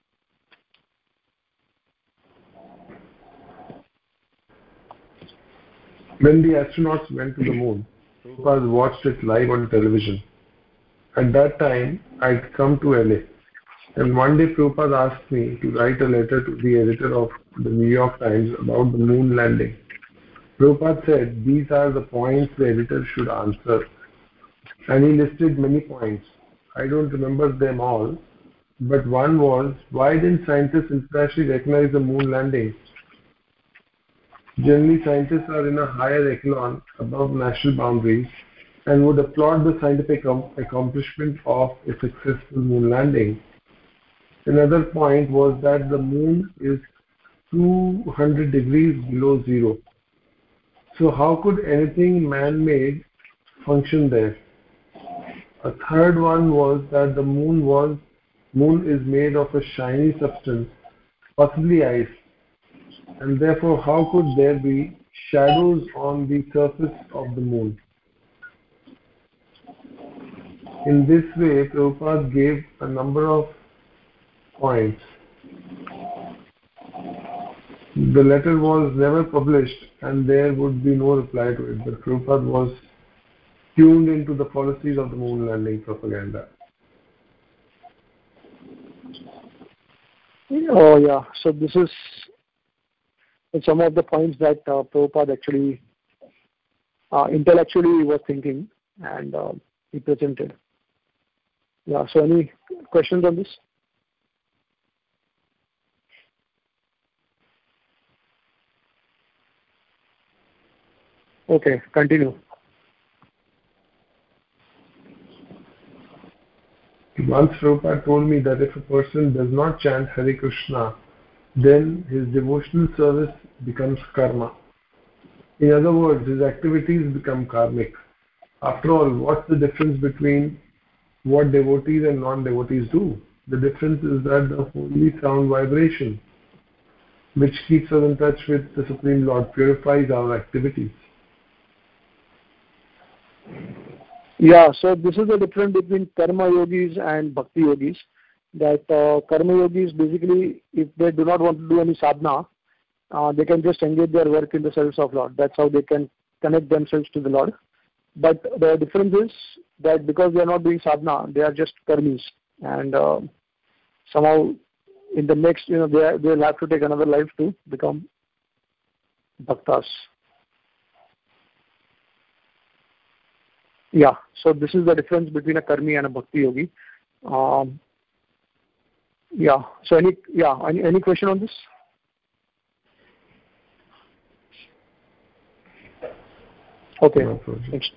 When the astronauts went to the moon, Prabhupada watched it live on television. At that time, I'd come to L A. And one day Prabhupada asked me to write a letter to the editor of the New York Times about the moon landing. Prabhupada said these are the points the editor should answer. And he listed many points. I don't remember them all. But one was, why didn't scientists internationally recognize the moon landing? Generally, scientists are in a higher echelon above national boundaries and would applaud the scientific accomplishment of a successful moon landing. Another point was that the moon is two hundred degrees below zero. So how could anything man-made function there? A third one was that the moon was moon is made of a shiny substance, possibly ice, and therefore how could there be shadows on the surface of the moon? In this way, Prabhupada gave a number of points. The letter was never published and there would be no reply to it, but Prabhupada was tuned into the policies of the moon landing propaganda. Oh yeah, so this is some of the points that uh, Prabhupada actually uh, intellectually was thinking and uh, he presented. Yeah, so any questions on this? Okay, continue. Once Prabhupada told me that if a person does not chant Hare Krishna, then his devotional service becomes karma. In other words, his activities become karmic. After all, what's the difference between what devotees and non-devotees do? The difference is that the holy sound vibration, which keeps us in touch with the Supreme Lord, purifies our activities. Yeah, so this is the difference between karma yogis and bhakti yogis. That uh, karma yogis basically, if they do not want to do any sadhana, uh, they can just engage their work in the service of Lord. That's how they can connect themselves to the Lord. But the difference is that because they are not doing sadhana, they are just karmis, and uh, somehow in the next, you know, they they will have to take another life to become bhaktas. Yeah, so this is the difference between a karmi and a bhakti yogi. Um, yeah, so any yeah any any question on this? Okay, No, next.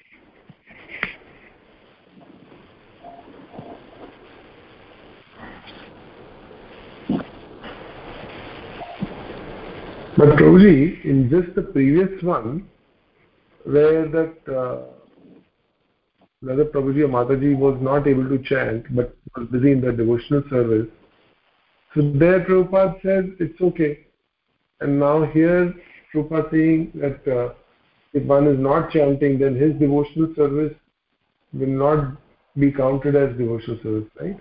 But Prabhuji, in just the previous one, where that uh, whether Prabhuji or Mataji was not able to chant but was busy in the devotional service, so there Prabhupada said it's okay. And now here Prabhupada saying that uh, if one is not chanting, then his devotional service will not be counted as devotional service, right?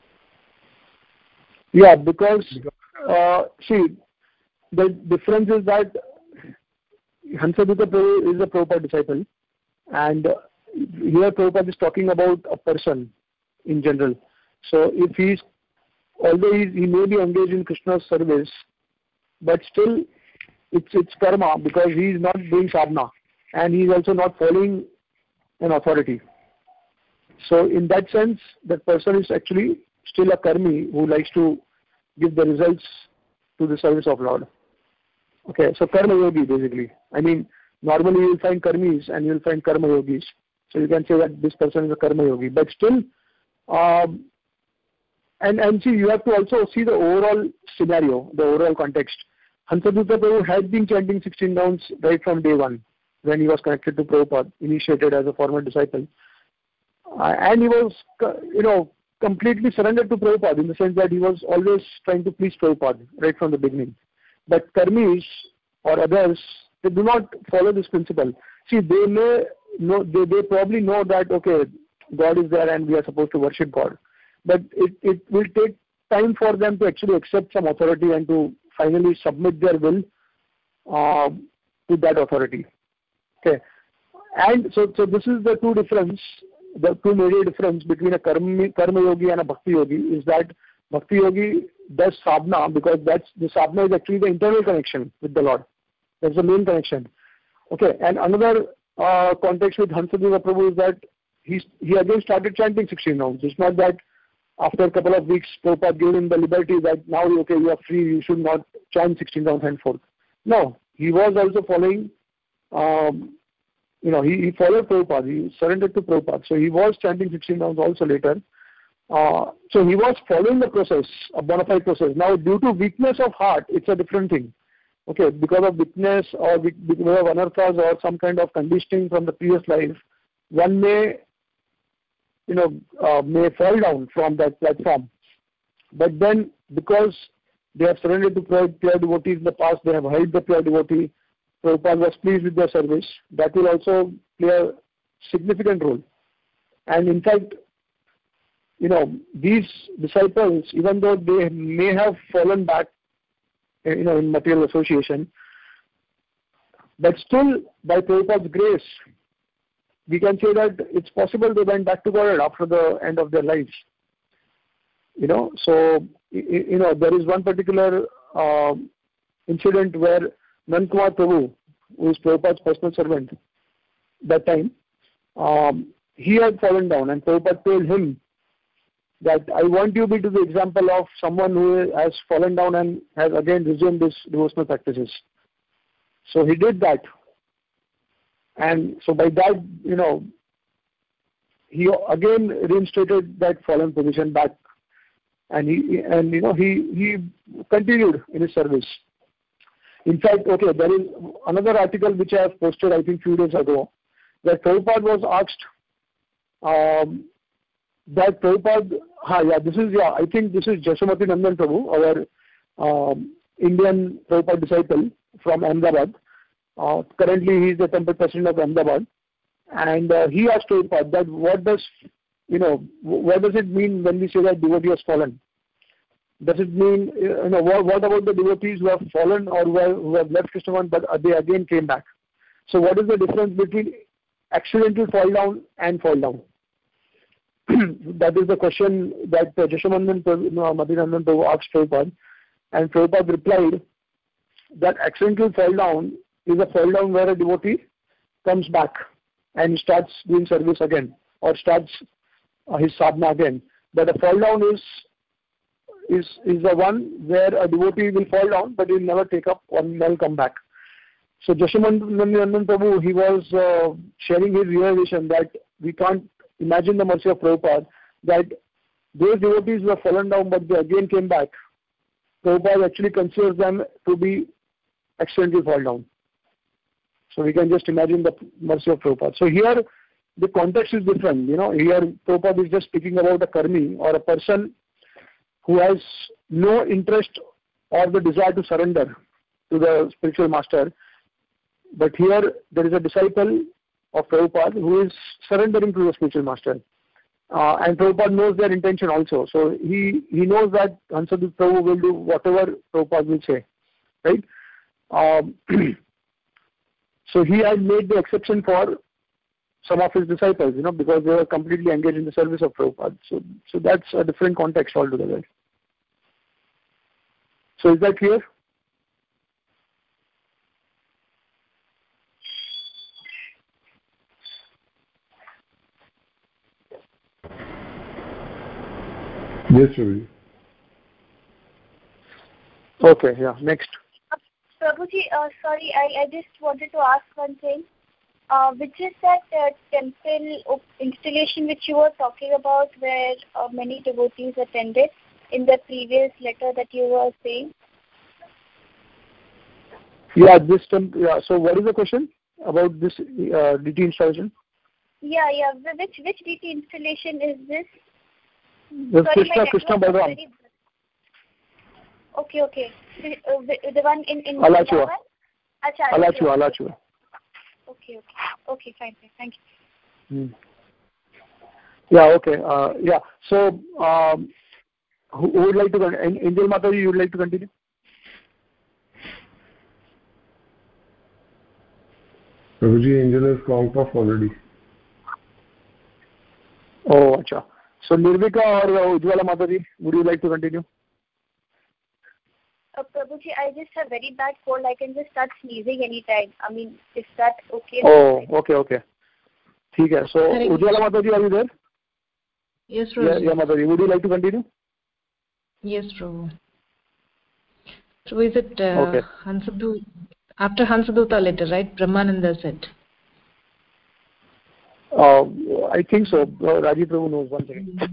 Yeah, because uh, see, the difference is that Hansadutta Prabhu is a Prabhupada disciple, and here Prabhupada is talking about a person in general. So if he's, although he, he may be engaged in Krishna's service, but still it's it's karma because he is not doing sadhana and he is also not following an authority. So in that sense, that person is actually still a karmi who likes to give the results to the service of Lord. Okay, so karma yogi basically. I mean, normally you will find karmis and you will find karma yogis. So you can say that this person is a karma yogi. But still, um, and, and see, you have to also see the overall scenario, the overall context. Hansadutta Prabhu had been chanting sixteen rounds right from day one when he was connected to Prabhupada, initiated as a former disciple. Uh, and he was, you know, completely surrendered to Prabhupada in the sense that he was always trying to please Prabhupada right from the beginning. But karmis or others, they do not follow this principle. See, they may know, they, they probably know that, okay, God is there and we are supposed to worship God. But it, it will take time for them to actually accept some authority and to finally submit their will uh, to that authority. Okay. And so, so this is the two difference the two major difference between a karma, karma yogi and a bhakti yogi is that bhakti yogi does sadhana because that's the sadhana is actually the internal connection with the Lord. That's the main connection. Okay, and another uh, context with Hansadeva Prabhu is that he he again started chanting sixteen rounds. It's not that after a couple of weeks Prabhupada gave him the liberty that now okay you are free, you should not chant sixteen rounds henceforth. No, he was also following. Um, you know, he, he followed Prabhupada. He surrendered to Prabhupada. So he was chanting sixteen rounds also later. Uh, so he was following the process, a bona fide process. Now, due to weakness of heart, it's a different thing. Okay, because of weakness or because of anarthas or some kind of conditioning from the previous life, one may, you know, uh, may fall down from that platform. But then, because they have surrendered to pure, pure devotees in the past, they have helped the pure devotee, Prabhupada was pleased with their service. That will also play a significant role. And in fact, you know, these disciples, even though they may have fallen back, you know, in material association, but still, by Prabhupada's grace, we can say that it's possible they went back to God after the end of their lives. You know, so, you know, there is one particular uh, incident where Nankumar Prabhu, who is Prabhupada's personal servant, that time, um, he had fallen down and Prabhupada told him that I want you to be to the example of someone who has fallen down and has again resumed his devotional practices. So he did that. And so by that, you know, he again reinstated that fallen position back. And he, and you know, he, he continued in his service. In fact, okay, there is another article which I have posted, I think, few days ago, where Prabhupada was asked um, that Prabhupada, ha, yeah, this is, yeah, I think this is Jashamati Nandan Prabhu, our um, Indian Prabhupada disciple from Ahmedabad. Uh, currently, he is the temple president of Ahmedabad. And uh, he asked Prabhupada that what does, you know, what does it mean when we say that devotee has fallen? Does it mean, you know, what, what about the devotees who have fallen or who have, who have left Krishna, but they again came back? So what is the difference between accidental fall down and fall down? That is the question that uh, Jashamandan Madhinandan Prabhu asked Prabhupada. And Prabhupada replied that accidental fall down is a fall down where a devotee comes back and starts doing service again or starts uh, his sadhana again. But a fall down is is is the one where a devotee will fall down but he will never take up or never come back. So Jashamandan Prabhu, he was uh, sharing his realization that we can't imagine the mercy of Prabhupada, that those devotees who have fallen down but they again came back, Prabhupada actually considers them to be accidentally fall down. So we can just imagine the mercy of Prabhupada. So here the context is different. You know, here Prabhupada is just speaking about a karmi or a person who has no interest or the desire to surrender to the spiritual master. But here there is a disciple of Prabhupada who is surrendering to the spiritual master. Uh, and Prabhupada knows their intention also. So he, he knows that Hansadeva Prabhu will do whatever Prabhupada will say. Right? Um, so he had made the exception for some of his disciples, you know, because they were completely engaged in the service of Prabhupada. So, so that's a different context altogether. So is that clear? Yes, Prabhuji. Okay, yeah, next. Uh, Prabhuji, uh, sorry, I, I just wanted to ask one thing. Uh, which is that uh, temple installation which you were talking about where uh, many devotees attended in the previous letter that you were saying? Yeah, this temple, yeah, so what is the question about this uh, D T installation? Yeah, yeah, which, which D T installation is this? This Krishna, Krishna Balaram. Very... Okay, okay. The, uh, the, the one in, in Alachua. Achha, Alachua, Alachua. Okay, okay. Okay, fine, fine. Thank you. Hmm. Yeah, okay. Uh, yeah. So, um, who, who would like to continue? Angel Mataji, you would like to continue? Prabhuji, Angel has conked off already. Oh, acha. So Nirvika or Ujjwala Mataji, would you like to continue? Uh, Prabhuji, I just have very bad cold. I can just start sneezing anytime. I mean, is that okay? Oh, okay, okay. ठीक है. So Ujjwala Mataji, are you there? Yes, Prabhu. Yeah, yeah, Mataji. Would you like to continue? Yes, Prabhu. So is it uh, okay. Hansadutta, after Hansadutta letter, right? Brahmananda said. Uh, I think so. Uh, Rajiv Prabhu knows one thing.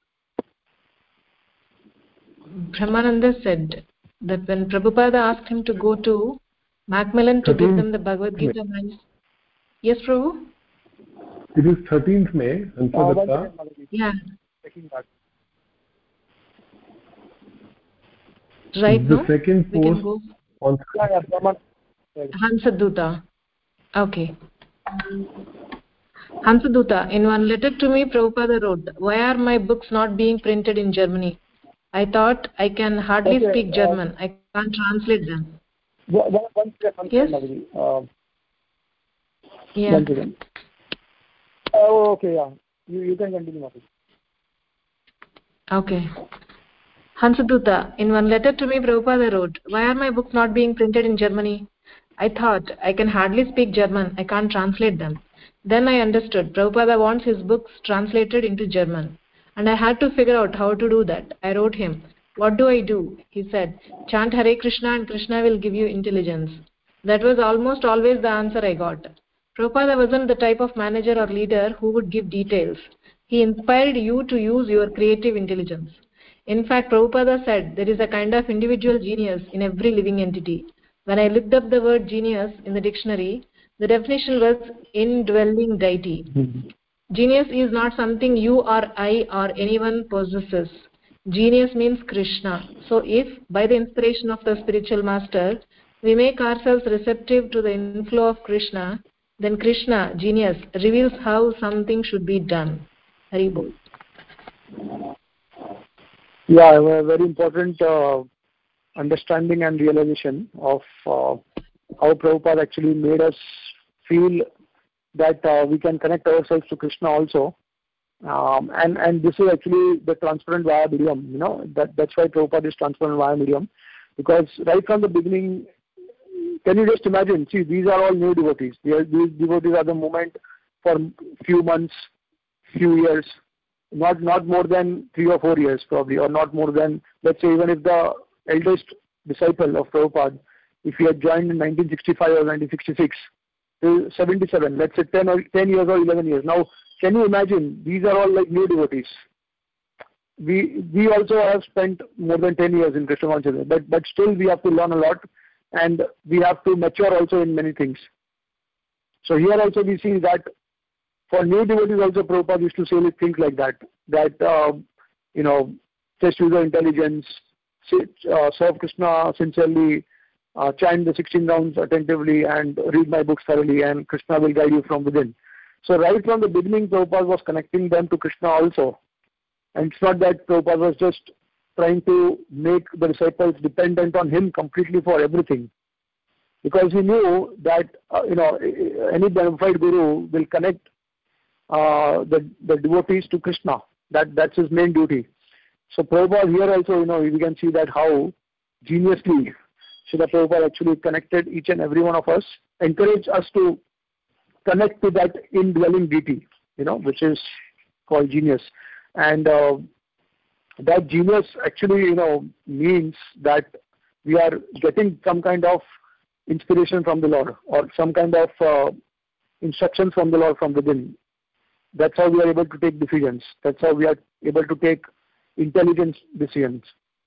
Brahmananda said that when Prabhupada asked him to go to Macmillan to give them the Bhagavad Gita. Yes, Prabhu? It is thirteenth May, Hansadutta. Uh, yeah. Right the now? second we post can go. On Hansadutta. Okay. Hansadutta, in one letter to me, Prabhupada wrote, why are my books not being printed in Germany? I thought I can hardly okay, speak German. Uh, I can't translate them. One, one second, yes? Uh, yeah. One second. Oh, okay, yeah. You, you can continue. Okay. Hansadutta, in one letter to me, Prabhupada wrote, why are my books not being printed in Germany? I thought I can hardly speak German. I can't translate them. Then I understood. Prabhupada wants his books translated into German. And I had to figure out how to do that. I wrote him, what do I do? He said, chant Hare Krishna and Krishna will give you intelligence. That was almost always the answer I got. Prabhupada wasn't the type of manager or leader who would give details. He inspired you to use your creative intelligence. In fact, Prabhupada said there is a kind of individual genius in every living entity. When I looked up the word genius in the dictionary, the definition was indwelling deity. Mm-hmm. Genius is not something you or I or anyone possesses. Genius means Krishna. So if, by the inspiration of the spiritual master, we make ourselves receptive to the inflow of Krishna, then Krishna, genius, reveals how something should be done. Hari Bol. Yeah, a very important uh, understanding and realization of uh, how Prabhupada actually made us feel that uh, we can connect ourselves to Krishna also, um, and and this is actually the transparent via medium. You know that that's why Prabhupada is transparent via medium, because right from the beginning, can you just imagine? See, these are all new devotees. Are, these devotees are the moment for few months, few years, not not more than three or four years probably, or not more than, let's say, even if the eldest disciple of Prabhupada, if he had joined in nineteen sixty-five or nineteen sixty-six. Till seventy-seven, let's say ten or ten years or eleven years. Now, can you imagine? These are all like new devotees. We we also have spent more than ten years in Krishna consciousness, but but still we have to learn a lot, and we have to mature also in many things. So here also we see that for new devotees also Prabhupada used to say things like that. That uh, you know, test user intelligence, uh, serve Krishna sincerely. Uh, chant the sixteen rounds attentively and read my books thoroughly, and Krishna will guide you from within. So right from the beginning, Prabhupada was connecting them to Krishna also. And it's not that Prabhupada was just trying to make the disciples dependent on him completely for everything. Because he knew that, uh, you know, any bona fide guru will connect uh, the, the devotees to Krishna. That, that's his main duty. So Prabhupada here also, you know, we can see that how geniusly Srila Prabhupada actually connected each and every one of us, encouraged us to connect to that indwelling deity, you know, which is called genius. And uh, that genius actually, you know, means that we are getting some kind of inspiration from the Lord, or some kind of uh, instruction from the Lord from within. That's how we are able to take decisions. That's how we are able to take intelligent decisions.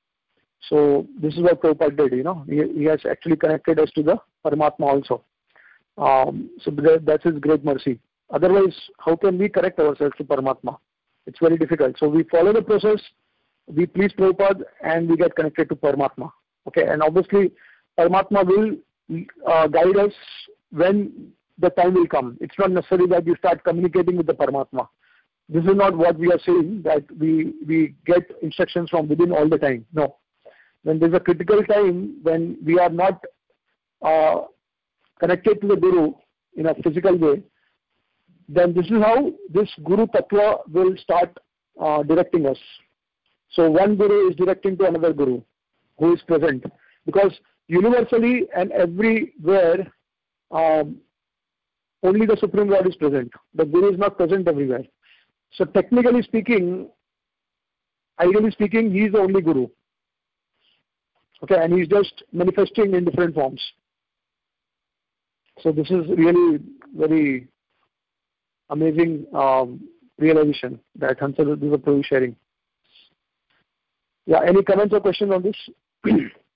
So this is what Prabhupada did, you know. He, he has actually connected us to the Paramatma also. Um, so that, that's his great mercy. Otherwise, how can we connect ourselves to Paramatma? It's very difficult. So we follow the process, we please Prabhupada, and we get connected to Paramatma. Okay, and obviously Paramatma will uh, guide us when the time will come. It's not necessary that you start communicating with the Paramatma. This is not what we are saying, that we, we get instructions from within all the time. No. When there's a critical time, when we are not uh, connected to the Guru in a physical way, then this is how this Guru Tattva will start uh, directing us. So one Guru is directing to another Guru who is present, because universally and everywhere um, only the Supreme Lord is present. The Guru is not present everywhere. So technically speaking, ideally speaking, he is the only Guru. Okay, and he is just manifesting in different forms. So this is really very amazing um, realization that Hansadutta Prabhu is sharing. Yeah, any comments or questions on this?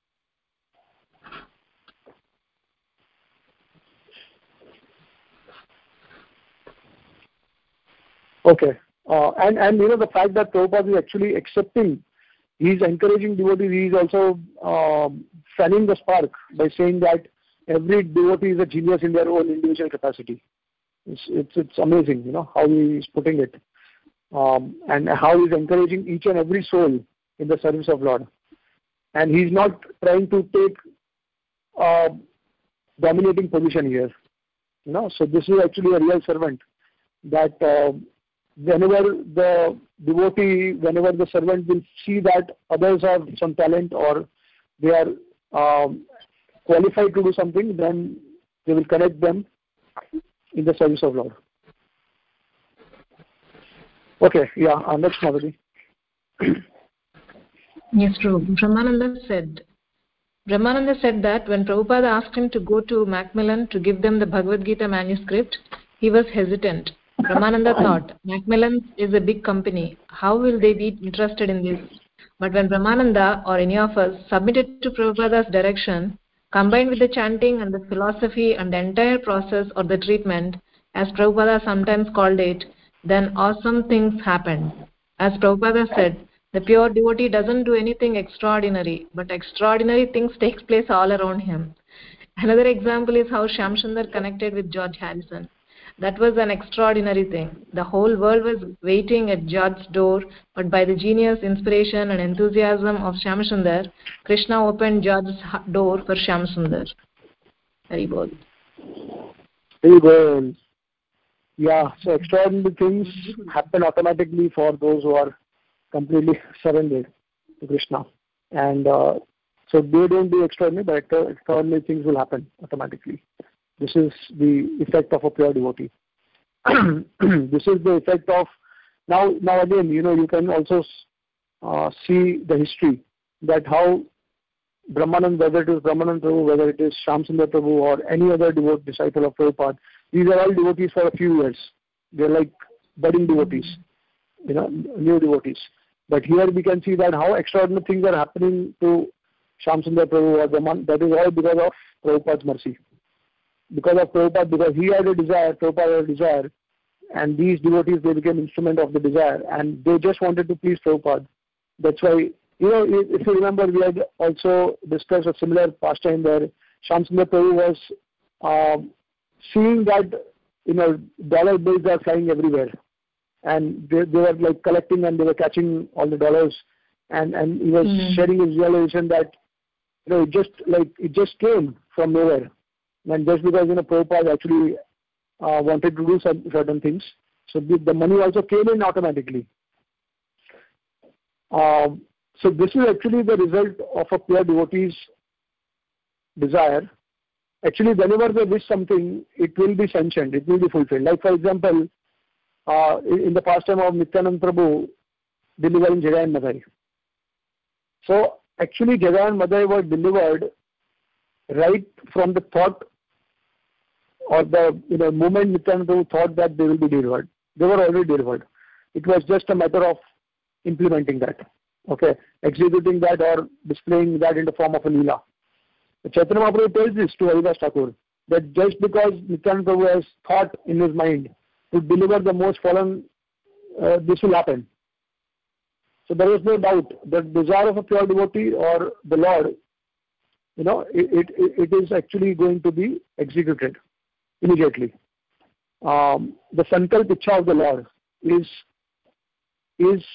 Okay, uh, and and you know the fact that Prabhupada is actually accepting, he is encouraging devotees. He is also um, fanning the spark by saying that every devotee is a genius in their own individual capacity. It's it's, it's amazing, you know, how he is putting it, um, and how he is encouraging each and every soul in the service of Lord. And he is not trying to take a dominating position here, you know. So this is actually a real servant. That uh, whenever the devotee, whenever the servant will see that others have some talent or they are um, qualified to do something, then they will connect them in the service of Lord. Okay, yeah, uh, next Madhuri. Yes, true. Brahmananda said, Brahmananda said that when Prabhupada asked him to go to Macmillan to give them the Bhagavad Gita manuscript, he was hesitant. Brahmananda thought, Macmillan is a big company. How will they be interested in this? But when Brahmananda or any of us submitted to Prabhupada's direction, combined with the chanting and the philosophy and the entire process or the treatment, as Prabhupada sometimes called it, then awesome things happened. As Prabhupada said, the pure devotee doesn't do anything extraordinary, but extraordinary things take place all around him. Another example is how Shyam Sundar connected with George Harrison. That was an extraordinary thing. The whole world was waiting at George's door, but by the genius, inspiration and enthusiasm of Shyam Sundar, Krishna opened George's door for Shyam Sundar. Very good. Very good. Yeah, so extraordinary things happen automatically for those who are completely surrendered to Krishna. And uh, so they don't do extraordinary, but uh, extraordinary things will happen automatically. This is the effect of a pure devotee. This is the effect of, now now again, you know, you can also uh, see the history, that how Brahmanand, whether it is Brahmanand Prabhu, whether it is Shyam Sundar Prabhu or any other devote disciple of Prabhupada, these are all devotees for a few years. They're like budding devotees, you know, new devotees. But here we can see that how extraordinary things are happening to Shyam Sundar Prabhu or Brahman. That is all because of Prabhupada's mercy. Because of Prabhupada, because he had a desire, Prabhupada had a desire, and these devotees, they became instrument of the desire, and they just wanted to please Prabhupada. That's why, you know, if you remember, we had also discussed a similar pastime where Shyam Sundar Prabhu was um, seeing that, you know, dollar bills are flying everywhere, and they, they were like collecting and they were catching all the dollars, and, and he was mm. sharing his realization that, you know, it just like it just came from nowhere. And just because, you know, Prabhupada actually uh, wanted to do some certain things, so the, the money also came in automatically. Um, so this is actually the result of a pure devotee's desire. Actually, whenever they wish something, it will be sanctioned, it will be fulfilled. Like, for example, uh, in the pastime of Nityanand Prabhu delivering Jagai and Madhai. So actually, Jagai and Madhai were delivered right from the thought or the, you know, moment Nityananda Prabhu thought that they will be delivered. They were already delivered. It was just a matter of implementing that, okay, executing that or displaying that in the form of a Leela. Chaitanya Mahaprabhu tells this to Haridas Thakur, that just because Nityananda Prabhu has thought in his mind to deliver the most fallen, uh, this will happen. So there is no doubt that the desire of a pure devotee or the Lord, you know, it, it, it is actually going to be executed immediately. Um, the sankalp ichha of the Lord is, is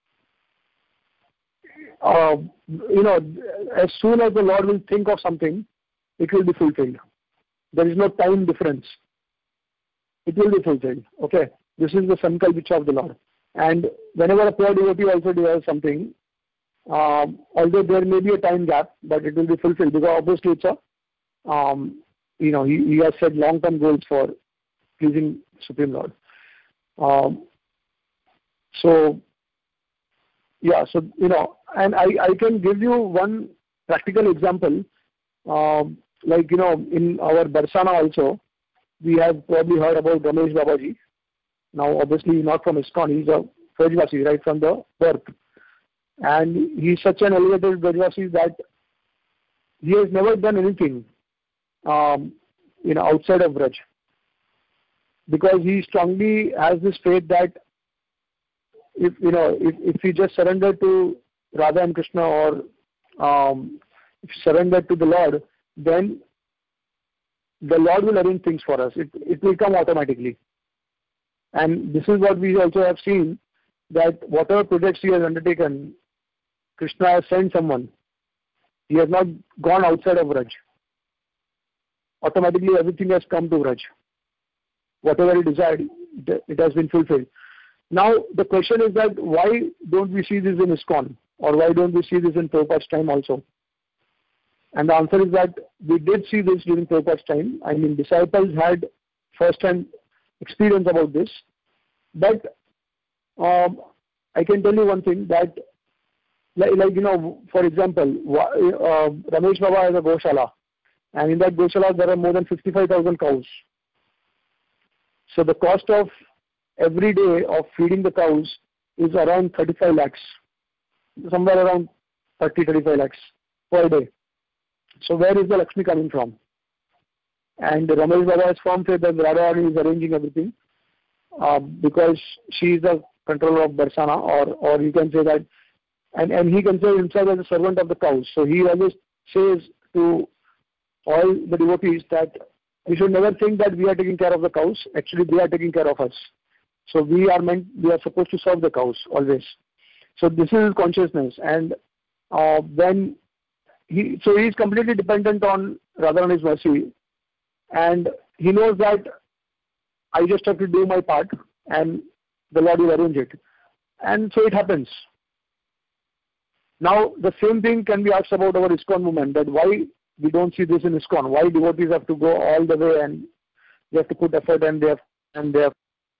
uh, you know, as soon as the Lord will think of something, it will be fulfilled. There is no time difference. it will be fulfilled. Okay, this is the sankalpa of the Lord. And whenever a pure devotee also does something, um, although there may be a time gap, but it will be fulfilled, because obviously it's a, um, you know, he, he has set long-term goals for pleasing Supreme Lord. Um, so, yeah, so, you know, and I, I can give you one practical example. Um, like, you know, in our Barsana also, we have probably heard about Ramesh Babaji. Now, obviously, not from ISKCON, he's a Brajvasi, right from the birth. And he's such an elevated Brajvasi that he has never done anything, um, you know, outside of Braj. Because he strongly has this faith that if, you know, if, if he just surrender to Radha and Krishna, or um, if surrender to the Lord, then the Lord will arrange things for us. It, it will come automatically. And this is what we also have seen, that whatever projects he has undertaken, Krishna has sent someone. He has not gone outside of Braj. Automatically everything has come to Braj. Whatever he desired, it has been fulfilled. Now the question is that why don't we see this in ISKCON, or why don't we see this in Prabhupada's time also? And the answer is that we did see this during Prabhupada's time. I mean, disciples had first-hand experience about this. But um, I can tell you one thing, that like, like you know, for example, uh, Ramesh Baba has a Goshala, and in that Goshala there are more than fifty-five thousand cows. So the cost of every day of feeding the cows is around thirty-five lakhs, somewhere around thirty, thirty-five lakhs per day. So where is the Lakshmi coming from? And Ramesh Baba has firm faith that Radharani is arranging everything, uh, because she is the controller of Barsana, or or you can say that, and, and he considers himself as a servant of the cows. So he always says to all the devotees that we should never think that we are taking care of the cows. Actually, they are taking care of us. So we are meant, we are supposed to serve the cows always. So this is his consciousness. And uh, when he, so he is completely dependent on Radharani's mercy, and he knows that I just have to do my part, and the Lord will arrange it. And so it happens. Now, the same thing can be asked about our ISKCON movement, that why we don't see this in ISKCON, why devotees have to go all the way and they have to put effort, and they have, and they have.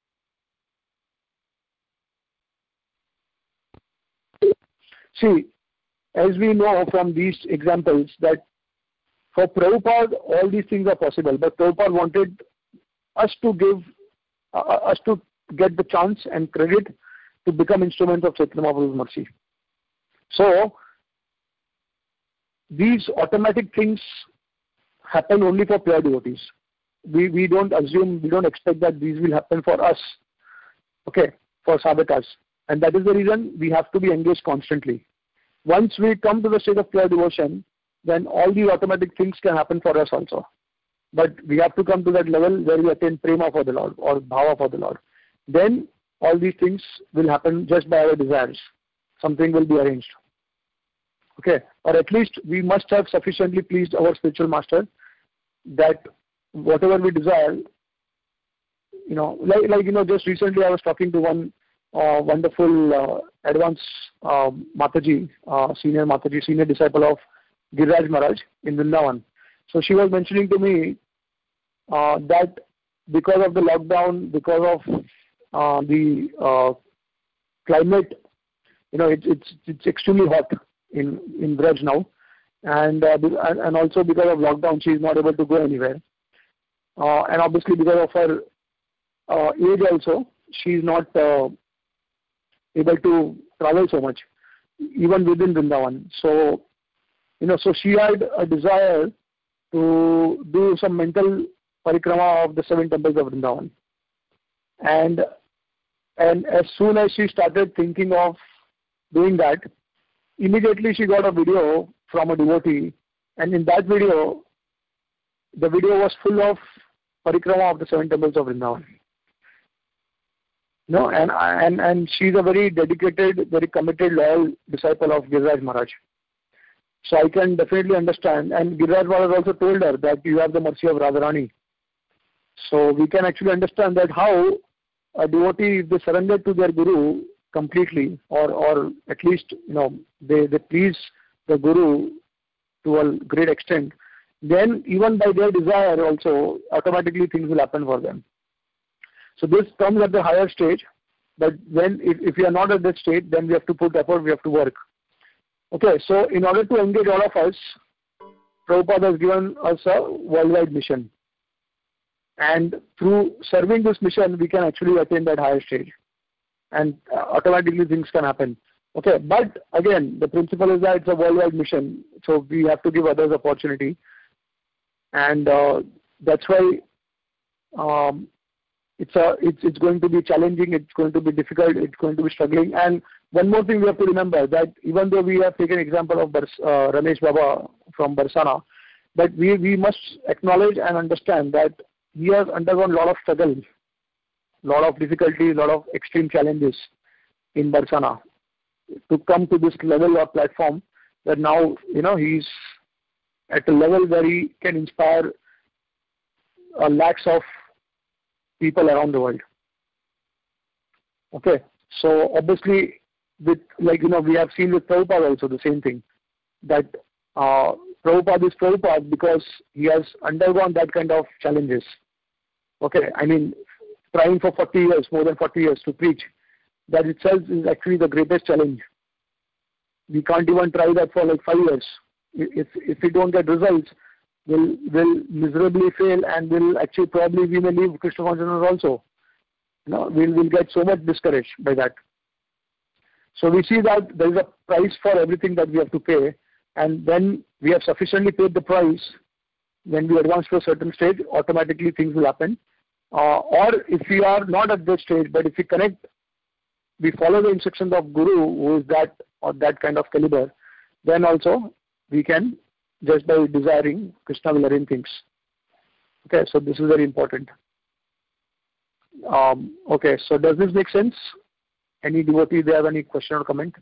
See, as we know from these examples, that for Prabhupada, all these things are possible, but Prabhupada wanted us to give, uh, us to get the chance and credit to become instruments of Chaitanya Mahaprabhu's mercy. So, these automatic things happen only for pure devotees. We, we don't assume, we don't expect that these will happen for us, okay, for sadhakas. And that is the reason we have to be engaged constantly. Once we come to the state of pure devotion, then all the automatic things can happen for us also. But we have to come to that level where we attain prema for the Lord, or bhava for the Lord. Then all these things will happen just by our desires. Something will be arranged. Okay, or at least we must have sufficiently pleased our spiritual master that whatever we desire, you know, like, like you know, just recently I was talking to one uh, wonderful uh, advanced uh, Mataji, uh, senior Mataji, senior disciple of Giriraj Maharaj in Vrindavan. So she was mentioning to me uh, that because of the lockdown, because of uh, the uh, climate, you know, it, it's it's extremely hot in in Braj now, and uh, and also because of lockdown, she is not able to go anywhere, uh, and obviously because of her uh, age also, she is not uh, able to travel so much, even within Vrindavan. So, you know, so she had a desire to do some mental parikrama of the seven temples of Vrindavan, and and as soon as she started thinking of doing that, immediately she got a video from a devotee, and in that video, the video was full of parikrama of the seven temples of Vrindavan. No, and and and she's a very dedicated, very committed, loyal disciple of Giriraj Maharaj. So I can definitely understand. And Giriraj Maharaj also told her that you have the mercy of Radharani. So we can actually understand that how a devotee, if they surrender to their guru completely, or or at least you know they, they please the guru to a great extent, then even by their desire also automatically things will happen for them. So this comes at the higher stage, but when if, if we are not at that stage, then we have to put effort, we have to work. Okay, so in order to engage all of us, Prabhupada has given us a worldwide mission. And through serving this mission, we can actually attain that higher stage. And uh, automatically things can happen. Okay, but again, the principle is that it's a worldwide mission, so we have to give others opportunity. And uh, that's why um, it's, a, it's, it's going to be challenging, it's going to be difficult, it's going to be struggling. And one more thing we have to remember, that even though we have taken example of Bars, uh, Ramesh Baba from Barsana, but we, we must acknowledge and understand that he has undergone a lot of struggle, a lot of difficulties, a lot of extreme challenges in Barsana to come to this level or platform that now, you know, he's at a level where he can inspire uh, lakhs of people around the world. Okay, so obviously, with like you know, we have seen with Prabhupada also the same thing, that uh, Prabhupada is Prabhupada because he has undergone that kind of challenges. Okay, I mean, trying for forty years, more than forty years to preach, that itself is actually the greatest challenge. We can't even try that for like five years. If if we don't get results, we'll, we'll miserably fail, and we'll actually probably we may leave Krishna consciousness also. You know, we'll, we'll get so much discouraged by that. So we see that there is a price for everything that we have to pay, and when we have sufficiently paid the price, when we advance to a certain stage, automatically things will happen. Uh, or if we are not at that stage, but if we connect, we follow the instructions of Guru, who is that or that kind of caliber, then also we can, just by desiring, Krishna will arrange things. Okay, so this is very important. Um, okay, so does this make sense? Any devotee, they have any question or comment?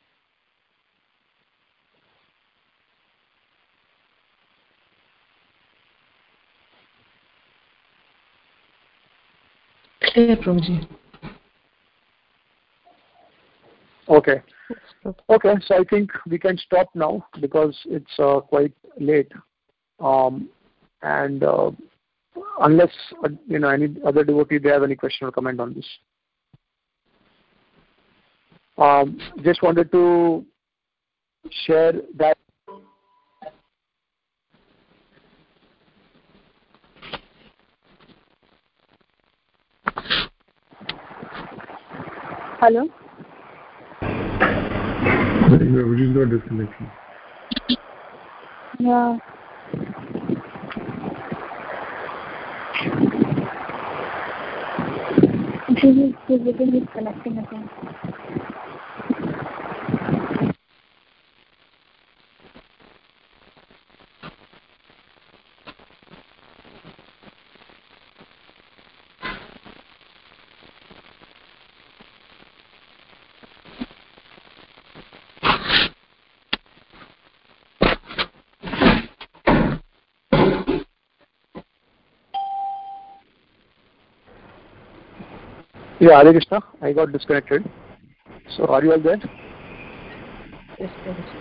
Clear, Prabhuji. Okay. Okay, so I think we can stop now because it's uh, quite late. Um, and uh, unless uh, you know any other devotee, they have any question or comment on this. Um, just wanted to share that. Hello? We just got disconnected. Yeah. This is is connecting again. Yeah, Hare Krishna, I got disconnected. So are you all there? Yes,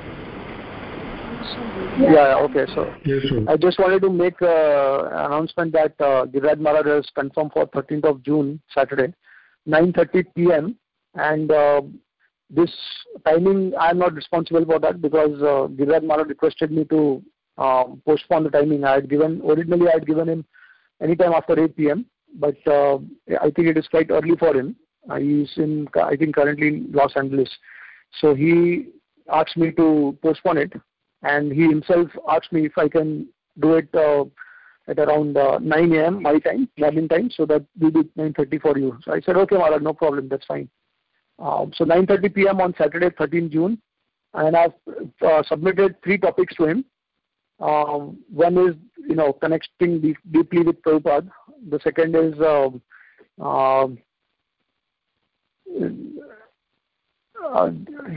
yeah, yeah, okay. So yes, sir. I just wanted to make uh, an announcement that uh, Giriraj Maharaj has confirmed for thirteenth of June, Saturday, nine thirty p m And uh, this timing, I am not responsible for that because uh, Giriraj Maharaj requested me to uh, postpone the timing. I had given, originally I had given him anytime after eight p m But uh, I think it is quite early for him. Uh, he is in, I think, currently in Los Angeles. So he asked me to postpone it, and he himself asked me if I can do it uh, at around uh, nine a m my time, morning time, so that we do nine thirty for you. So I said, okay, Maharaj, no problem, that's fine. Uh, so nine thirty p m on Saturday, thirteenth June, and I've uh, submitted three topics to him. Um, one is, you know, connecting deep, deeply with Prabhupada. The second is uh, uh, uh,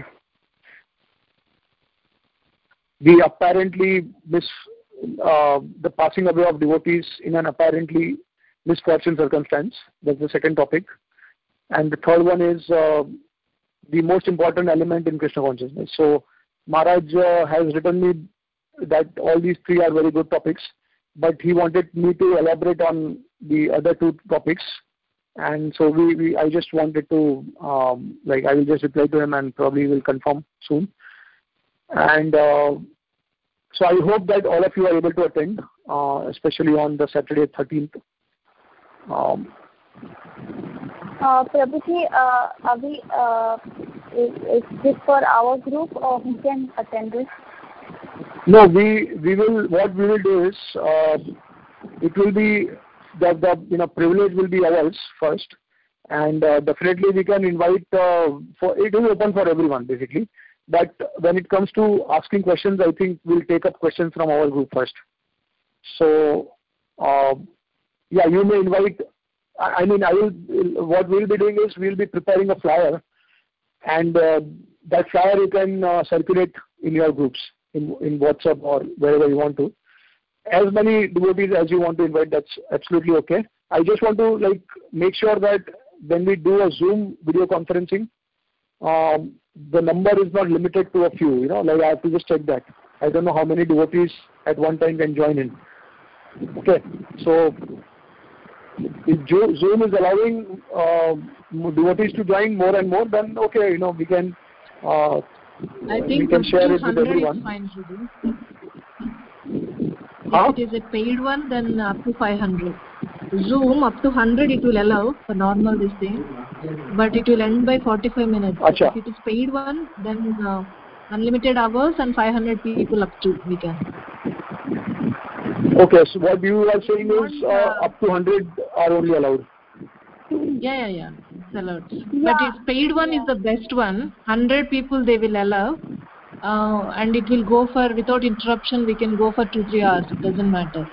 the apparently mis, uh, the passing away of devotees in an apparently misfortune circumstance. That's the second topic. And the third one is uh, the most important element in Krishna consciousness. So Maharaj uh, has written me that all these three are very good topics, but he wanted me to elaborate on the other two topics. And so we, we I just wanted to, um, like, I will just reply to him and probably will confirm soon. And uh, so I hope that all of you are able to attend, uh, especially on the Saturday thirteenth. Um, uh, Prabhuji, uh, are we, uh, is, is this for our group or who can attend this? No, we we will. What we will do is, uh, it will be the the you know privilege will be ours first, and uh, definitely we can invite. Uh, for it is open for everyone basically. But when it comes to asking questions, I think we'll take up questions from our group first. So, uh, yeah, you may invite. I mean, I will. What we'll be doing is we'll be preparing a flyer, and uh, that flyer you can uh, circulate in your groups, in in WhatsApp or wherever you want to. As many devotees as you want to invite, that's absolutely okay. I just want to like make sure that when we do a Zoom video conferencing, um, the number is not limited to a few. You know, like I have to just check that. I don't know how many devotees at one time can join in. Okay, so if Zoom is allowing uh, devotees to join more and more, then okay, you know, we can uh, I think we can share it with everyone. Is fine to do. Huh? If it is a paid one, then up to five hundred. Zoom up to one hundred it will allow for normal this thing, but it will end by forty-five minutes. Achha. If it is paid one, then uh, unlimited hours and five hundred people up to we can. Okay, so what you are saying is uh, up to one hundred are only allowed. Yeah, yeah, yeah. It's allowed. Yeah. But its paid one yeah. is the best one. one hundred people they will allow. Uh, and it will go for, without interruption, we can go for two, three hours. It doesn't matter.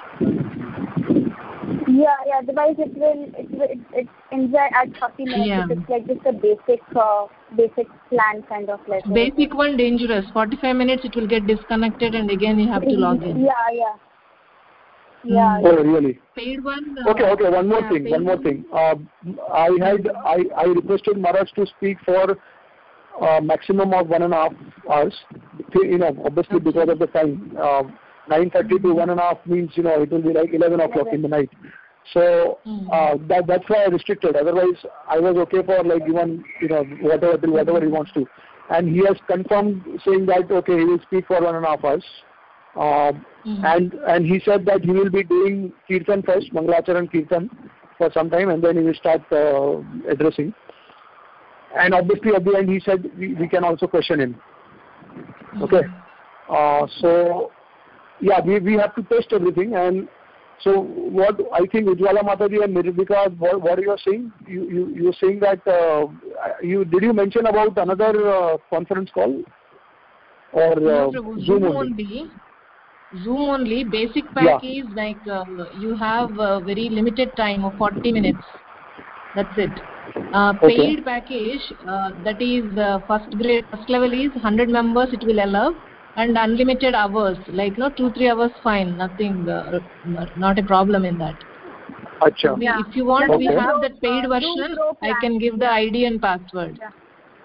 Yeah, yeah. Otherwise, it will, it will, it, it ends at thirty minutes. Yeah. It's like just a basic, uh, basic plan kind of like. Basic one dangerous. forty-five minutes it will get disconnected and again you have to log in. Yeah, yeah. Yeah. Oh, really? Paid one. Uh, okay, okay. One more yeah, thing. One more thing. Uh, I had, I, I requested Maharaj to speak for uh, maximum of one and a half hours. You know, obviously okay. because of the time. Uh, nine thirty to one and a half means, you know, it will be like eleven o'clock in the night. So uh, that that's why I restricted. Otherwise, I was okay for like even, you know, whatever till whatever he wants to. And he has confirmed saying that okay, he will speak for one and a half hours. Uh, mm-hmm. And and he said that he will be doing Kirtan first, Mangalacharan Kirtan for some time, and then he will start uh, addressing. And obviously at the end he said we, we can also question him. Mm-hmm. Okay. Uh, so yeah, we we have to test everything. And so what I think Ujjwala Mataji and Nirdika, what, what you are saying, you you you are saying that uh, you did you mention about another uh, conference call or uh, no, Zoom only? only? Zoom only. Basic pack yeah. is like uh, you have a very limited time of forty minutes. That's it. Uh, paid okay. package uh, that is uh, first grade, first level is one hundred members it will allow, and unlimited hours, like no two three hours fine, nothing, uh, not a problem in that. Achha. We, yeah. If you want, okay. we have that paid version. I can give the I D and password. Yeah.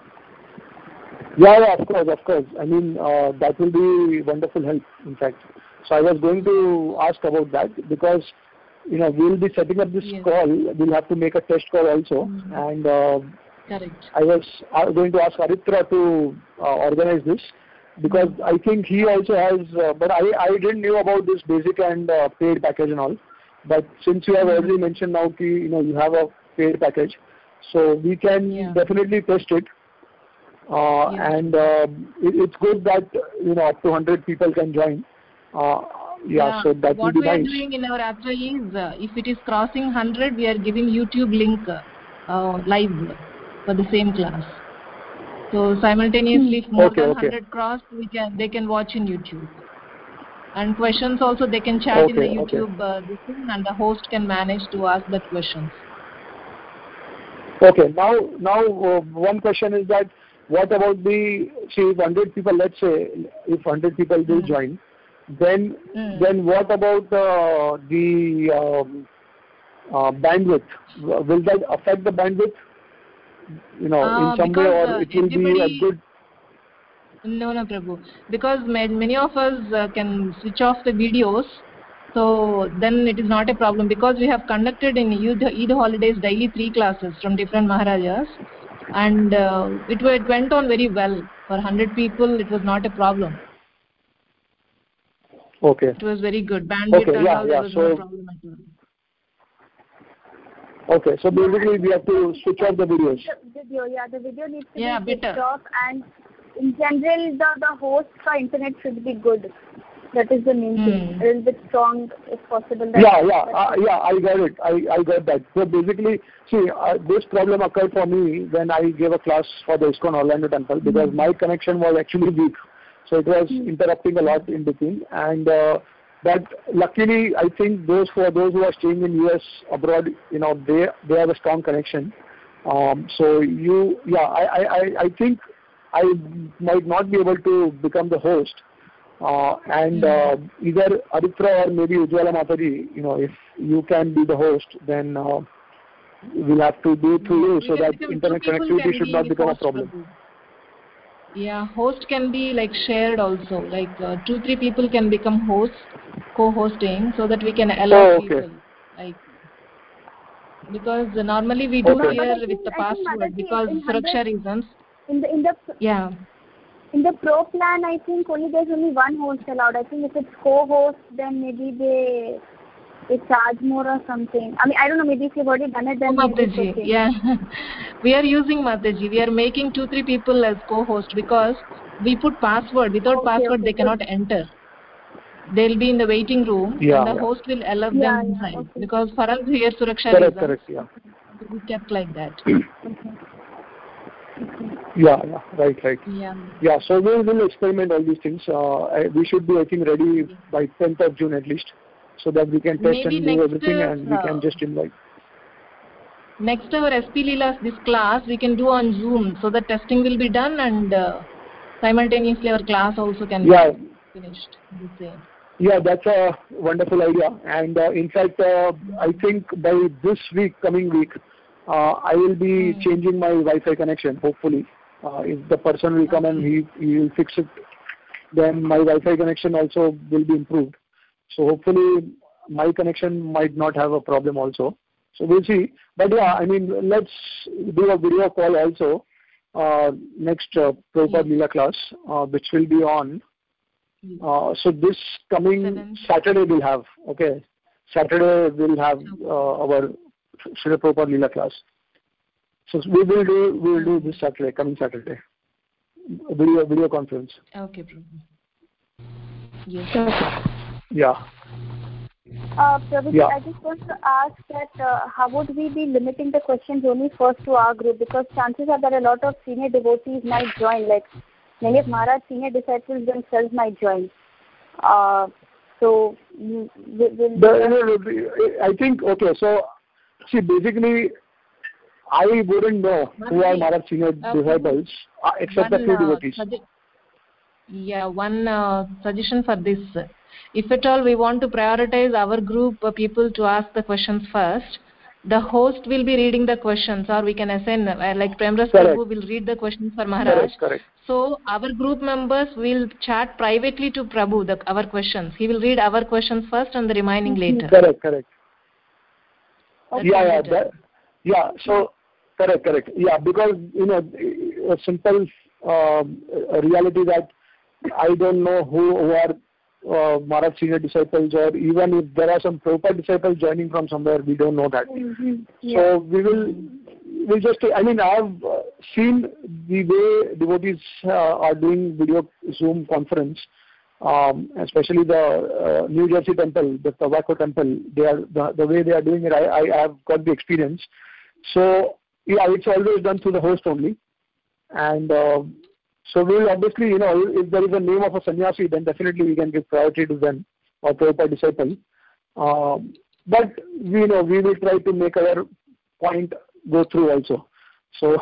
Yeah, yeah, of course, of course. I mean, uh, that will be wonderful help, in fact. So I was going to ask about that because, you know, we'll be setting up this yes. call. We'll have to make a test call also. Mm-hmm. And uh, correct. I was going to ask Aritra to uh, organize this because mm-hmm. I think he also has, uh, but I, I didn't know about this basic and uh, paid package and all. But since you have mm-hmm. already mentioned now, ki, you know, you have a paid package, so we can yeah. definitely test it. Uh, yes. And uh, it, it's good that, you know, up to one hundred people can join. Uh, yeah, yeah, so that what will be we are nice. doing in our Yatra is, uh, if it is crossing one hundred, we are giving YouTube link uh, live for the same class. So simultaneously, if more okay, than okay. one hundred cross, we can they can watch in YouTube. And questions also they can chat okay, in the YouTube okay. uh, this thing, and the host can manage to ask that questions. Okay, now now uh, one question is that what about the, see, if one hundred people, let's say, if one hundred people will mm. join, then mm. then what about uh, the um, uh, bandwidth. Will that affect the bandwidth? You know, Uh, in some way, because or uh, it will be a everybody, good. no, no, Prabhu. Because ma- many of us uh, can switch off the videos, so then it is not a problem. Because we have conducted in Eid, Eid holidays daily three classes from different Maharajas, and uh, it, wa- it went on very well. For one hundred people, it was not a problem. Okay. It was very good. Bandwidth Okay. and Yeah. all, Yeah. there was So. no problem at all. Okay, so basically we have to switch off the videos. The video, yeah, the video needs to Yeah, be switched better. off, and in general, the the host for internet should be good. That is the main Hmm. thing. A little bit strong, if possible. That Yeah, yeah, uh, yeah. I got it. I I got that. So basically, see, uh, this problem occurred for me when I gave a class for the ISKCON Orlando Temple because Hmm. my connection was actually weak, so it was interrupting a lot in between. And uh, but luckily, I think those for those who are staying in U S abroad, you know, they they have a strong connection. Um, so you, yeah, I I I I think I might not be able to become the host. Uh, and uh, either Aditra or maybe Ujjwala Mataji, you know, if you can be the host, then uh, we'll have to do it through you We so can that become- internet two people connectivity can should be not become a host, problem. Prabhu. Yeah, host can be like shared also. Like uh, two, three people can become hosts, co-hosting, so that we can allow Oh, okay. people. Like because normally we do Okay. here But I think- with the I think password Mataji, because in Suraksha hundred reasons. in the in the Yeah. in the pro plan, I think only there's only one host allowed. I think if it's co-host, then maybe they they charge more or something. I mean, I don't know. Maybe if you've already done it, then Oh, maybe it's Mataji, okay. yeah. We are using Mataji. We are making two, three people as co-host because we put password. Without Okay, password, okay, they cannot good. enter. They'll be in the waiting room Yeah, and the yeah. host will allow Yeah, them yeah, inside. okay. Because for us here, Suraksha Correct, reasons, correct, yeah. we kept like that. Yeah, yeah, right, right. Yeah. Yeah, so we will experiment all these things. Uh, I, we should be, I think, ready by tenth of June at least, so that we can test Maybe and do next, everything and we uh, can just invite. Next our S P Leelas, this class, we can do on Zoom. So the testing will be done and uh, simultaneously our class also can Yeah. be finished. The same. Yeah, that's a wonderful idea. And uh, in fact, uh, I think by this week, coming week, uh, I will be Hmm. changing my Wi-Fi connection, hopefully. Uh, if the person will come and he, he will fix it, then my Wi-Fi connection also will be improved. So hopefully my connection might not have a problem also. So we'll see. But yeah, I mean, let's do a video call also uh, next uh, Prabhupada Leela class, uh, which will be on. Uh, so this coming Seventh. Saturday we'll have, okay. Saturday we'll have uh, our Srila Prabhupada Leela class. So we will do we will do this Saturday, coming Saturday, video video conference. Okay, Prabhu. Yes. Yeah. Uh, Prabhu, Yeah. I just want to ask that uh, how would we be limiting the questions only first to our group? Because chances are that a lot of senior devotees might join, like many of Maharaj's senior disciples themselves might join. Uh, so, will, will The, I think, okay, so, see, basically, I wouldn't know who are Maharaj senior Uh, disciples, uh, except one, the few uh, devotees. sugge- yeah, one uh, suggestion for this. If at all we want to prioritize our group uh, people to ask the questions first, the host will be reading the questions, or we can assign, uh, like Premras Correct. Prabhu will read the questions for Maharaj. Correct, correct. So our group members will chat privately to Prabhu the, our questions. He will read our questions first and the remaining later. Correct, correct. That's Yeah, yeah, better. that, yeah, so, correct, correct. Yeah, because, you know, a simple uh, reality that I don't know who, who are uh, Maharaj senior disciples, or even if there are some Prabhupada disciples joining from somewhere, we don't know that. Mm-hmm. Yeah. So we will, we'll just, I mean, I have uh, seen the way devotees uh, are doing video Zoom conference, um, especially the uh, New Jersey temple, the Tobacco temple. They are the, the way they are doing it. I, I have got the experience. So yeah, it's always done through the host only, and uh, so we will obviously, you know, if there is a name of a sannyasi, then definitely we can give priority to them or Prabhupada disciple. Um, but we know we will try to make our point go through also. So,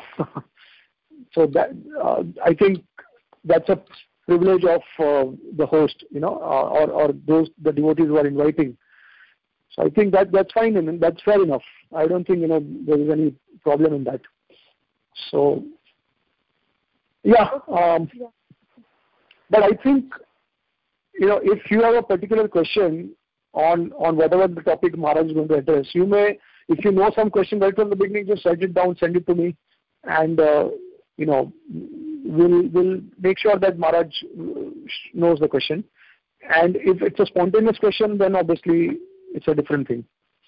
so that uh, I think that's a privilege of uh, the host, you know, uh, or or those the devotees who are inviting. So I think that that's fine and that's fair enough. I don't think, you know, there is any problem in that. So, yeah. Um, but I think, you know, if you have a particular question on on whatever the topic Maharaj is going to address, you may, if you know some question right from the beginning, just write it down, send it to me, and uh, you know, we'll we'll make sure that Maharaj knows the question. And if it's a spontaneous question, then obviously it's a different thing.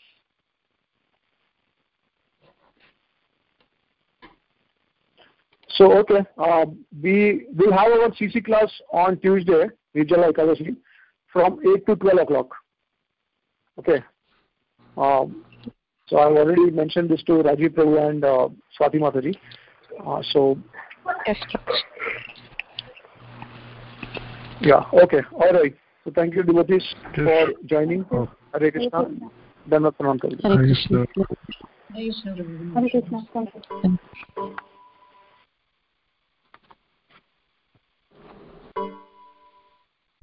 So okay, uh, we will have our C C class on Tuesday, Nirjala Ekadashi, from eight to twelve o'clock. Okay. Um, so I've already mentioned this to Rajiv Prabhu and uh, Swati Mataji. Uh, so. Yes. Yeah. Okay. All right. So thank you, devotees, for joining. Oh. Hare Krishna. Dandavat pranam. Hare Krishna. Hare Krishna. Thank you.